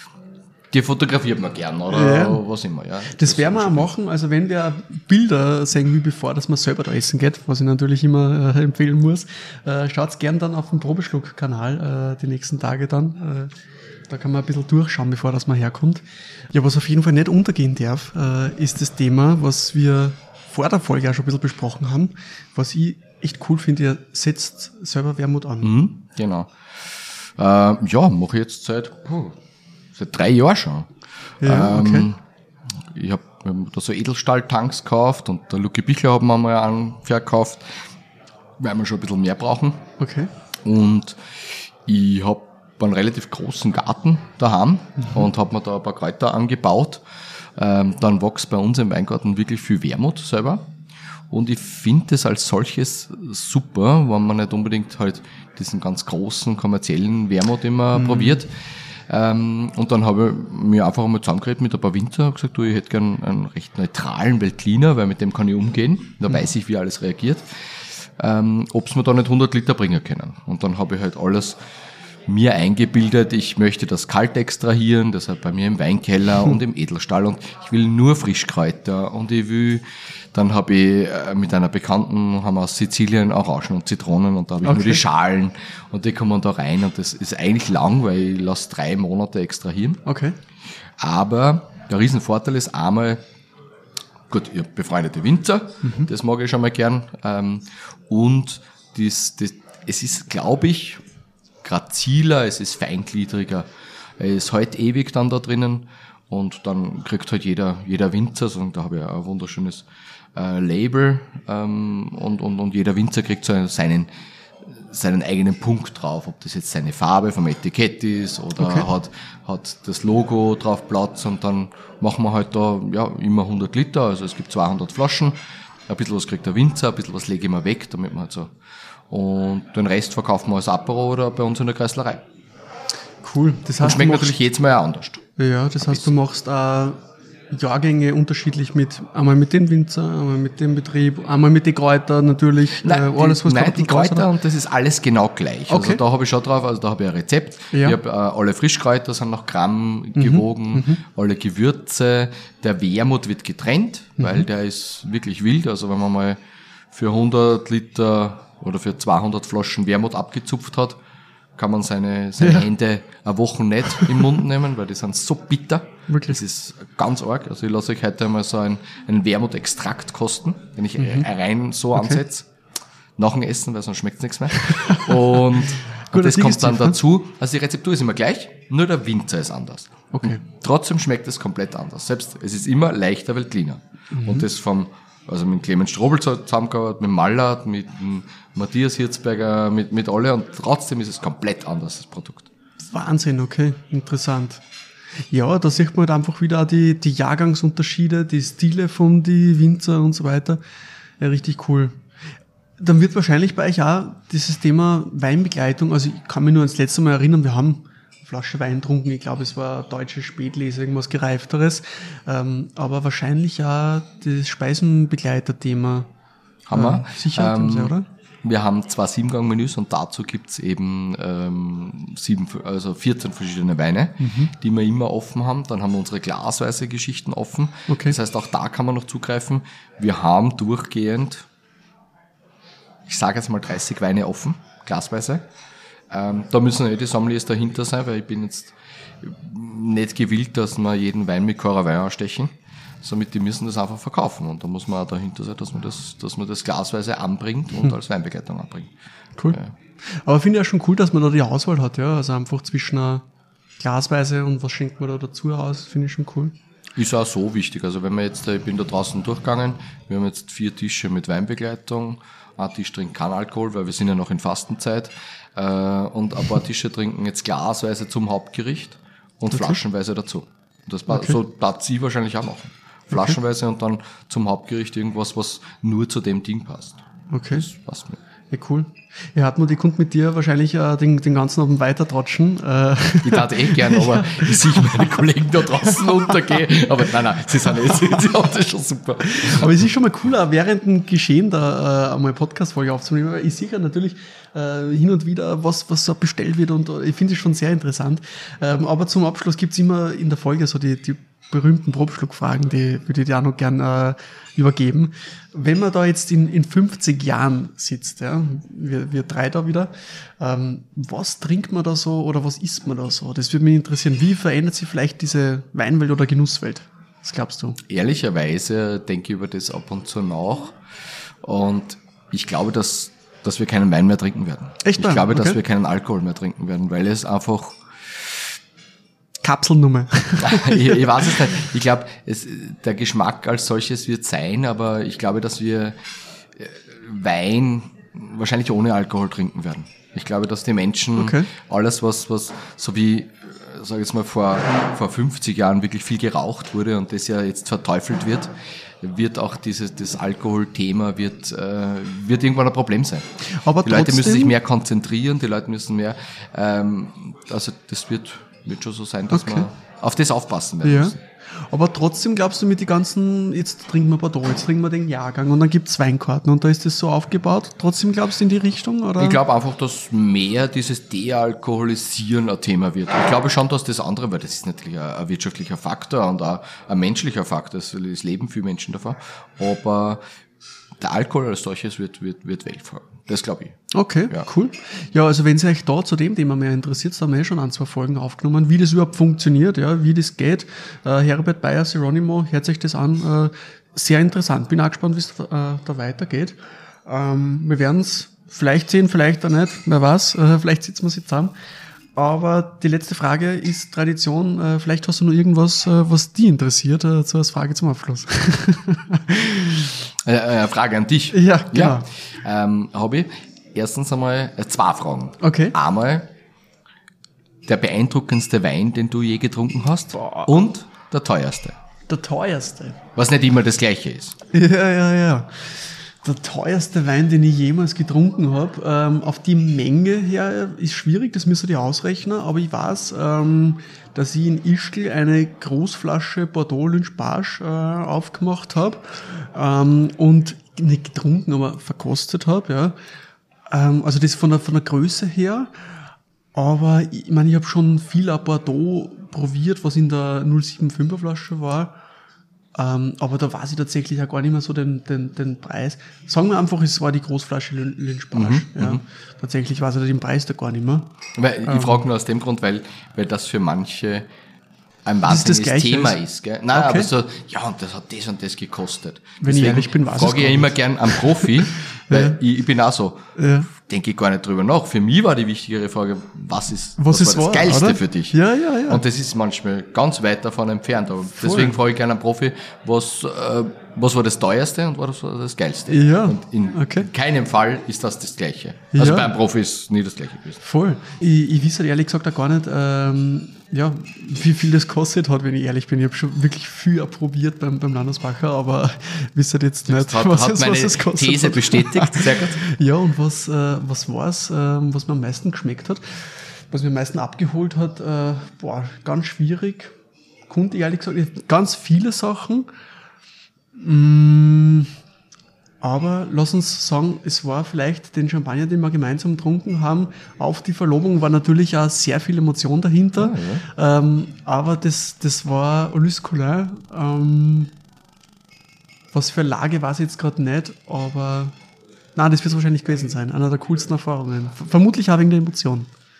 die fotografiert man gern oder ja. was immer. Ja. Das, das werden wir auch machen, also wenn wir Bilder sehen, wie bevor, dass man selber da essen geht, was ich natürlich immer äh, empfehlen muss, äh, schaut's gern dann auf dem Probeschluck-Kanal äh, die nächsten Tage dann. Äh, da kann man ein bisschen durchschauen, bevor das mal herkommt. Ja, was auf jeden Fall nicht untergehen darf, äh, ist das Thema, was wir vor der Folge auch schon ein bisschen besprochen haben, was ich echt cool finde, ihr setzt selber Wermut an. Mhm, genau. Äh, ja, mache ich jetzt seit... Puh. Seit drei Jahren schon. Ja, okay. ähm, ich habe hab da so Edelstahl-Tanks gekauft und der Lucky Bichler hat mir mal einen verkauft, weil wir schon ein bisschen mehr brauchen. Okay. Und ich habe einen relativ großen Garten daheim mhm. und habe mir da ein paar Kräuter angebaut. Ähm, dann wächst bei uns im Weingarten wirklich viel Wermut selber. Und ich finde das als solches super, wenn man nicht unbedingt halt diesen ganz großen kommerziellen Wermut immer mhm. probiert. Ähm, und dann habe ich mir einfach einmal zusammengeredet mit ein paar Winzer und gesagt, du, ich hätte gern einen recht neutralen Veltliner, weil mit dem kann ich umgehen. Da mhm. weiß ich, wie alles reagiert. Ähm, ob es mir da nicht hundert Liter bringen können. Und dann habe ich halt alles mir eingebildet, ich möchte das kalt extrahieren, deshalb bei mir im Weinkeller und im Edelstahl und ich will nur Frischkräuter und ich will, dann habe ich äh, mit einer Bekannten, haben wir aus Sizilien Orangen und Zitronen und da habe ich okay. nur die Schalen und die kommen da rein und das ist eigentlich lang, weil ich lasse drei Monate extrahieren. Okay. Aber der Riesenvorteil ist einmal, gut, ihr befreundete Winzer, mhm. das mag ich schon mal gern ähm, und das, das, es ist, glaube ich, graziler, es ist feingliedriger. Es ist halt ewig dann da drinnen und dann kriegt halt jeder, jeder Winzer, so, da habe ich ein wunderschönes äh, Label ähm, und, und, und jeder Winzer kriegt so seinen, seinen eigenen Punkt drauf, ob das jetzt seine Farbe vom Etikett ist oder okay. hat, hat das Logo drauf Platz und dann machen wir halt da ja immer hundert Liter, also es gibt zweihundert Flaschen, ein bisschen was kriegt der Winzer, ein bisschen was lege ich mir weg, damit man halt so. Und den Rest verkaufen wir als Apero oder bei uns in der Kreislerei. Cool. Das heißt, und schmeckt natürlich jedes Mal auch anders. Ja, das heißt, du machst auch Jahrgänge unterschiedlich mit, einmal mit dem Winzer, einmal mit dem Betrieb, einmal mit den Kräutern natürlich. Nein, äh, alles, was die, nein, die Kräuter und das ist alles genau gleich. Okay. Also da habe ich schon drauf, also da habe ich ein Rezept. Ja. Ich habe äh, alle Frischkräuter sind nach Gramm mhm. gewogen, mhm. alle Gewürze. Der Wermut wird getrennt, mhm. weil der ist wirklich wild. Also wenn man mal für hundert Liter oder für zweihundert Flaschen Wermut abgezupft hat, kann man seine, seine ja. Hände eine Woche nicht im Mund nehmen, weil die sind so bitter. Wirklich? Das ist ganz arg. Also ich lasse euch heute einmal so einen, einen Wermutextrakt kosten, den ich mhm. rein so okay. ansetze. Nach dem Essen, weil sonst schmeckt nichts mehr. Und, Gut, und das kommt dann dazu. Also die Rezeptur ist immer gleich, nur der Winzer ist anders. Okay. Und trotzdem schmeckt es komplett anders. Selbst, es ist immer leichter Veltliner. Mhm. Und das vom Also mit Clemens Strobel zusammengearbeitet, mit Mallard, mit Matthias Hirzberger, mit, mit alle und trotzdem ist es komplett anders, das Produkt. Wahnsinn, okay, interessant. Ja, da sieht man halt einfach wieder auch die, die Jahrgangsunterschiede, die Stile von die Winzer und so weiter. Ja, richtig cool. Dann wird wahrscheinlich bei euch auch dieses Thema Weinbegleitung, also ich kann mich nur ans letzte Mal erinnern, wir haben Flasche Wein getrunken, ich glaube, es war deutsche Spätlese, irgendwas Gereifteres, ähm, aber wahrscheinlich auch das Speisenbegleiter-Thema. Haben wir. Äh, sicher, ähm, Sie, oder? Wir haben zwei Siebengang-Menüs und dazu gibt's eben ähm, sieben, also vierzehn verschiedene Weine, mhm. die wir immer offen haben. Dann haben wir unsere glasweise Geschichten offen. Okay. Das heißt, auch da kann man noch zugreifen. Wir haben durchgehend, ich sage jetzt mal dreißig Weine offen, glasweise. Ähm, da müssen eh die Sommeliers dahinter sein, weil ich bin jetzt nicht gewillt, dass wir jeden Wein mit Coravin anstechen. Somit, die müssen das einfach verkaufen. Und da muss man auch dahinter sein, dass man das, dass man das glasweise anbringt und hm. als Weinbegleitung anbringt. Cool. Ja. Aber finde ich ja schon cool, dass man da die Auswahl hat, ja. Also einfach zwischen einer Glasweise und was schenkt man da dazu aus, finde ich schon cool. Ist auch so wichtig. Also wenn wir jetzt, ich bin da draußen durchgegangen, wir haben jetzt vier Tische mit Weinbegleitung, ein Tisch trinkt kein Alkohol, weil wir sind ja noch in Fastenzeit, äh, und ein paar Tische trinken jetzt glasweise zum Hauptgericht und okay. flaschenweise dazu. Das okay. So darf sie wahrscheinlich auch machen. Flaschenweise okay. und dann zum Hauptgericht irgendwas, was nur zu dem Ding passt. Okay. Das passt mir. Ja, cool. Ja, Hartmut, ich konnte mit dir wahrscheinlich äh, den, den ganzen Abend weiter tratschen. Äh. Ich tate eh gern, aber ich sehe meine Kollegen da draußen untergehen. Aber nein, nein, sie sind eh, sie, sie haben das schon super. Aber es ist schon mal cooler, während dem Geschehen da äh, einmal eine Podcast-Folge aufzunehmen, weil ich sehe ja natürlich äh, hin und wieder, was, was so bestellt wird und ich finde es schon sehr interessant. Ähm, aber zum Abschluss gibt's immer in der Folge so die, die berühmten Probschluckfragen, die würde ich dir auch noch gern äh, übergeben. Wenn man da jetzt in, in fünfzig Jahren sitzt, ja, wir, wir drei da wieder, ähm, was trinkt man da so oder was isst man da so? Das würde mich interessieren. Wie verändert sich vielleicht diese Weinwelt oder Genusswelt? Was glaubst du? Ehrlicherweise denke ich über das ab und zu nach und ich glaube, dass, dass wir keinen Wein mehr trinken werden. Echt? Ich glaube, okay. dass wir keinen Alkohol mehr trinken werden, weil es einfach Kapselnummer. ich, ich weiß es nicht. Ich glaube, es, der Geschmack als solches wird sein, aber ich glaube, dass wir Wein wahrscheinlich ohne Alkohol trinken werden. Ich glaube, dass die Menschen okay. alles, was, was, so wie, sag ich jetzt mal, vor, vor fünfzig Jahren wirklich viel geraucht wurde und das ja jetzt verteufelt wird, wird auch dieses, das Alkoholthema wird, äh, wird irgendwann ein Problem sein. Aber die Leute müssen sich mehr konzentrieren, die Leute müssen mehr, ähm, also das wird, wird schon so sein, dass okay. wir auf das aufpassen werden ja. müssen. Aber trotzdem glaubst du mit die ganzen, jetzt trinken wir Bordeaux, jetzt trinken wir den Jahrgang und dann gibt's Weinkarten und da ist das so aufgebaut. Trotzdem glaubst du in die Richtung? Oder? Ich glaube einfach, dass mehr dieses Dealkoholisieren ein Thema wird. Ich glaube schon, dass das andere, weil das ist natürlich ein, ein wirtschaftlicher Faktor und auch ein menschlicher Faktor, es leben viele Menschen davon, aber der Alkohol als solches wird, wird, wird wegfallen. Das glaube ich. Okay, ja. Cool. Ja, also wenn Sie euch da zu dem Thema mehr interessiert, da haben wir ja schon ein, zwei Folgen aufgenommen, wie das überhaupt funktioniert, ja, wie das geht. Äh, Herbert Bayer, Seronimo, hört sich das an. Äh, sehr interessant. Bin auch gespannt, wie es da, äh, da weitergeht. Ähm, wir werden es vielleicht sehen, vielleicht auch nicht. Wer weiß, äh, vielleicht sitzen wir sie zusammen. Aber die letzte Frage ist Tradition. Äh, vielleicht hast du noch irgendwas, äh, was dich interessiert, äh, so als Frage zum Abschluss. Eine Frage an dich. Ja, genau. Ja. Ähm, habe ich erstens einmal zwei Fragen. Okay. Einmal der beeindruckendste Wein, den du je getrunken hast. Boah. Und der teuerste. Der teuerste? Was nicht immer das Gleiche ist. Ja, ja, ja. Der teuerste Wein, den ich jemals getrunken habe, ähm, auf die Menge her ist schwierig, das müsst ihr ausrechnen, aber ich weiß, ähm, dass ich in Ischgl eine Großflasche Bordeaux Lynch-Bages äh, aufgemacht habe ähm, und nicht getrunken, aber verkostet habe. Ja. Ähm, also das von der, von der Größe her, aber ich meine, ich habe schon viel ein Bordeaux probiert, was in der null sieben fünfer Flasche war. Ähm, aber da weiß ich tatsächlich auch gar nicht mehr so den, den, den Preis. Sagen wir einfach, es war die Großflasche Lynch-Bages. Mhm, ja. Tatsächlich weiß ich den Preis da gar nicht mehr. Weil, ich ähm, frage nur aus dem Grund, weil, weil das für manche ein wahnsinniges Thema ist. ist gell? Nein, okay. aber so, ja, und das hat das und das gekostet. Wenn Deswegen ich ehrlich bin, weiß frage ich ja immer gern am Profi, weil ja. ich, ich bin auch so, ja. denke ich gar nicht drüber nach. Für mich war die wichtigere Frage, was ist, was, was ist war das wahr, Geilste oder? für dich? Ja, ja, ja. Und das ist manchmal ganz weit davon entfernt. Aber deswegen frage ich gerne einen Profi, was, äh, was war das teuerste und was war das Geilste? Ja. Und in okay. keinem Fall ist das das Gleiche. Also ja. beim Profi ist nie das Gleiche gewesen. Voll. Ich, ich weiß halt ehrlich gesagt auch gar nicht, ähm, ja, wie viel das kostet hat, wenn ich ehrlich bin. Ich habe schon wirklich viel probiert beim, beim Landesbacher, aber wisst ihr jetzt nicht, hat, was, hat es, meine was es kostet. These hat. bestätigt. Sehr gut. Ja, und was, äh, was war es, äh, was mir am meisten geschmeckt hat, was mir am meisten abgeholt hat, äh, boah, ganz schwierig. Konnte ich ehrlich gesagt, ganz viele Sachen. Mm, aber lass uns sagen, es war vielleicht den Champagner, den wir gemeinsam getrunken haben. Auf die Verlobung war natürlich auch sehr viel Emotion dahinter. Ah, ja. ähm, aber das, das war Ulysse Collin. Ähm, was für eine Lage weiß ich jetzt gerade nicht, aber nein, das wird es wahrscheinlich gewesen sein. Einer der coolsten Erfahrungen. Vermutlich auch wegen der Emotion.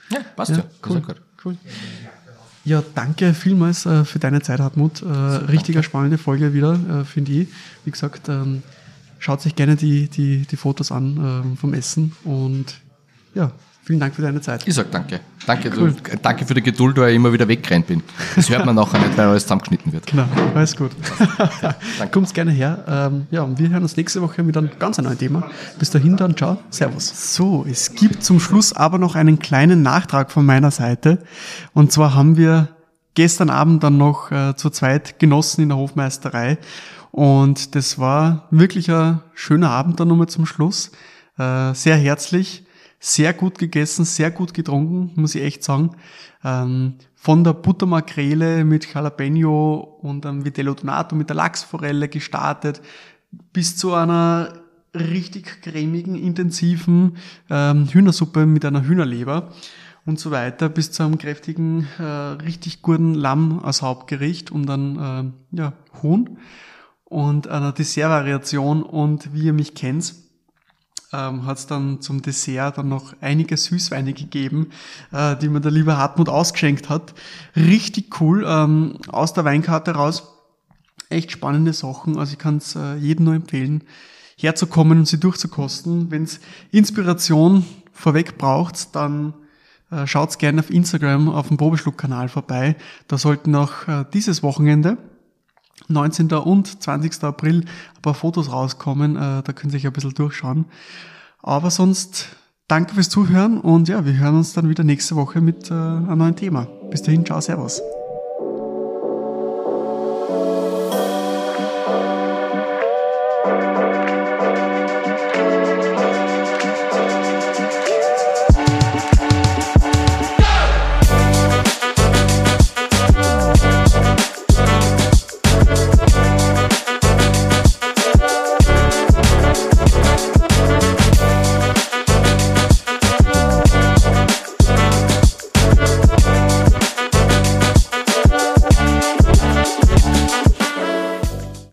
Ja, passt ja. ja. Cool. Gut. Cool. Ja, danke vielmals äh, für deine Zeit, Hartmut. Äh, so, richtiger spannende Folge wieder, äh, finde ich. Wie gesagt, ähm, schaut sich gerne die, die, die Fotos an äh, vom Essen und ja, vielen Dank für deine Zeit. Ich sag danke. Danke, cool. du, danke für die Geduld, weil ich immer wieder weggerannt bin. Das hört man nachher nicht, weil alles zusammengeschnitten wird. Genau, alles gut. Kommt gerne her. Ähm, ja, und wir hören uns nächste Woche mit einem ganz neuen Thema. Bis dahin dann, ciao, servus. So, es gibt zum Schluss aber noch einen kleinen Nachtrag von meiner Seite. Und zwar haben wir gestern Abend dann noch äh, zu zweit genossen in der Hofmeisterei. Und das war wirklich ein schöner Abend dann nochmal zum Schluss. Äh, sehr herzlich. Sehr gut gegessen, sehr gut getrunken, muss ich echt sagen. Ähm, von der Buttermakrele mit Jalapeno und einem Vitello Donato mit der Lachsforelle gestartet, bis zu einer richtig cremigen, intensiven ähm, Hühnersuppe mit einer Hühnerleber und so weiter, bis zu einem kräftigen, äh, richtig guten Lamm als Hauptgericht und dann äh, ja, Huhn und einer Dessertvariation. Und wie ihr mich kennt, Ähm, hat es dann zum Dessert dann noch einige Süßweine gegeben, äh, die mir der liebe Hartmut ausgeschenkt hat. Richtig cool, ähm, aus der Weinkarte raus. Echt spannende Sachen, also ich kann es äh, jedem nur empfehlen, herzukommen und sie durchzukosten. Wenn es Inspiration vorweg braucht, dann äh, schaut gerne auf Instagram, auf dem Probeschluck-Kanal vorbei. Da sollten auch äh, dieses Wochenende neunzehnten und zwanzigsten April ein paar Fotos rauskommen, äh, da können Sie sich ein bisschen durchschauen. Aber sonst danke fürs Zuhören und ja, wir hören uns dann wieder nächste Woche mit äh, einem neuen Thema. Bis dahin, ciao, servus.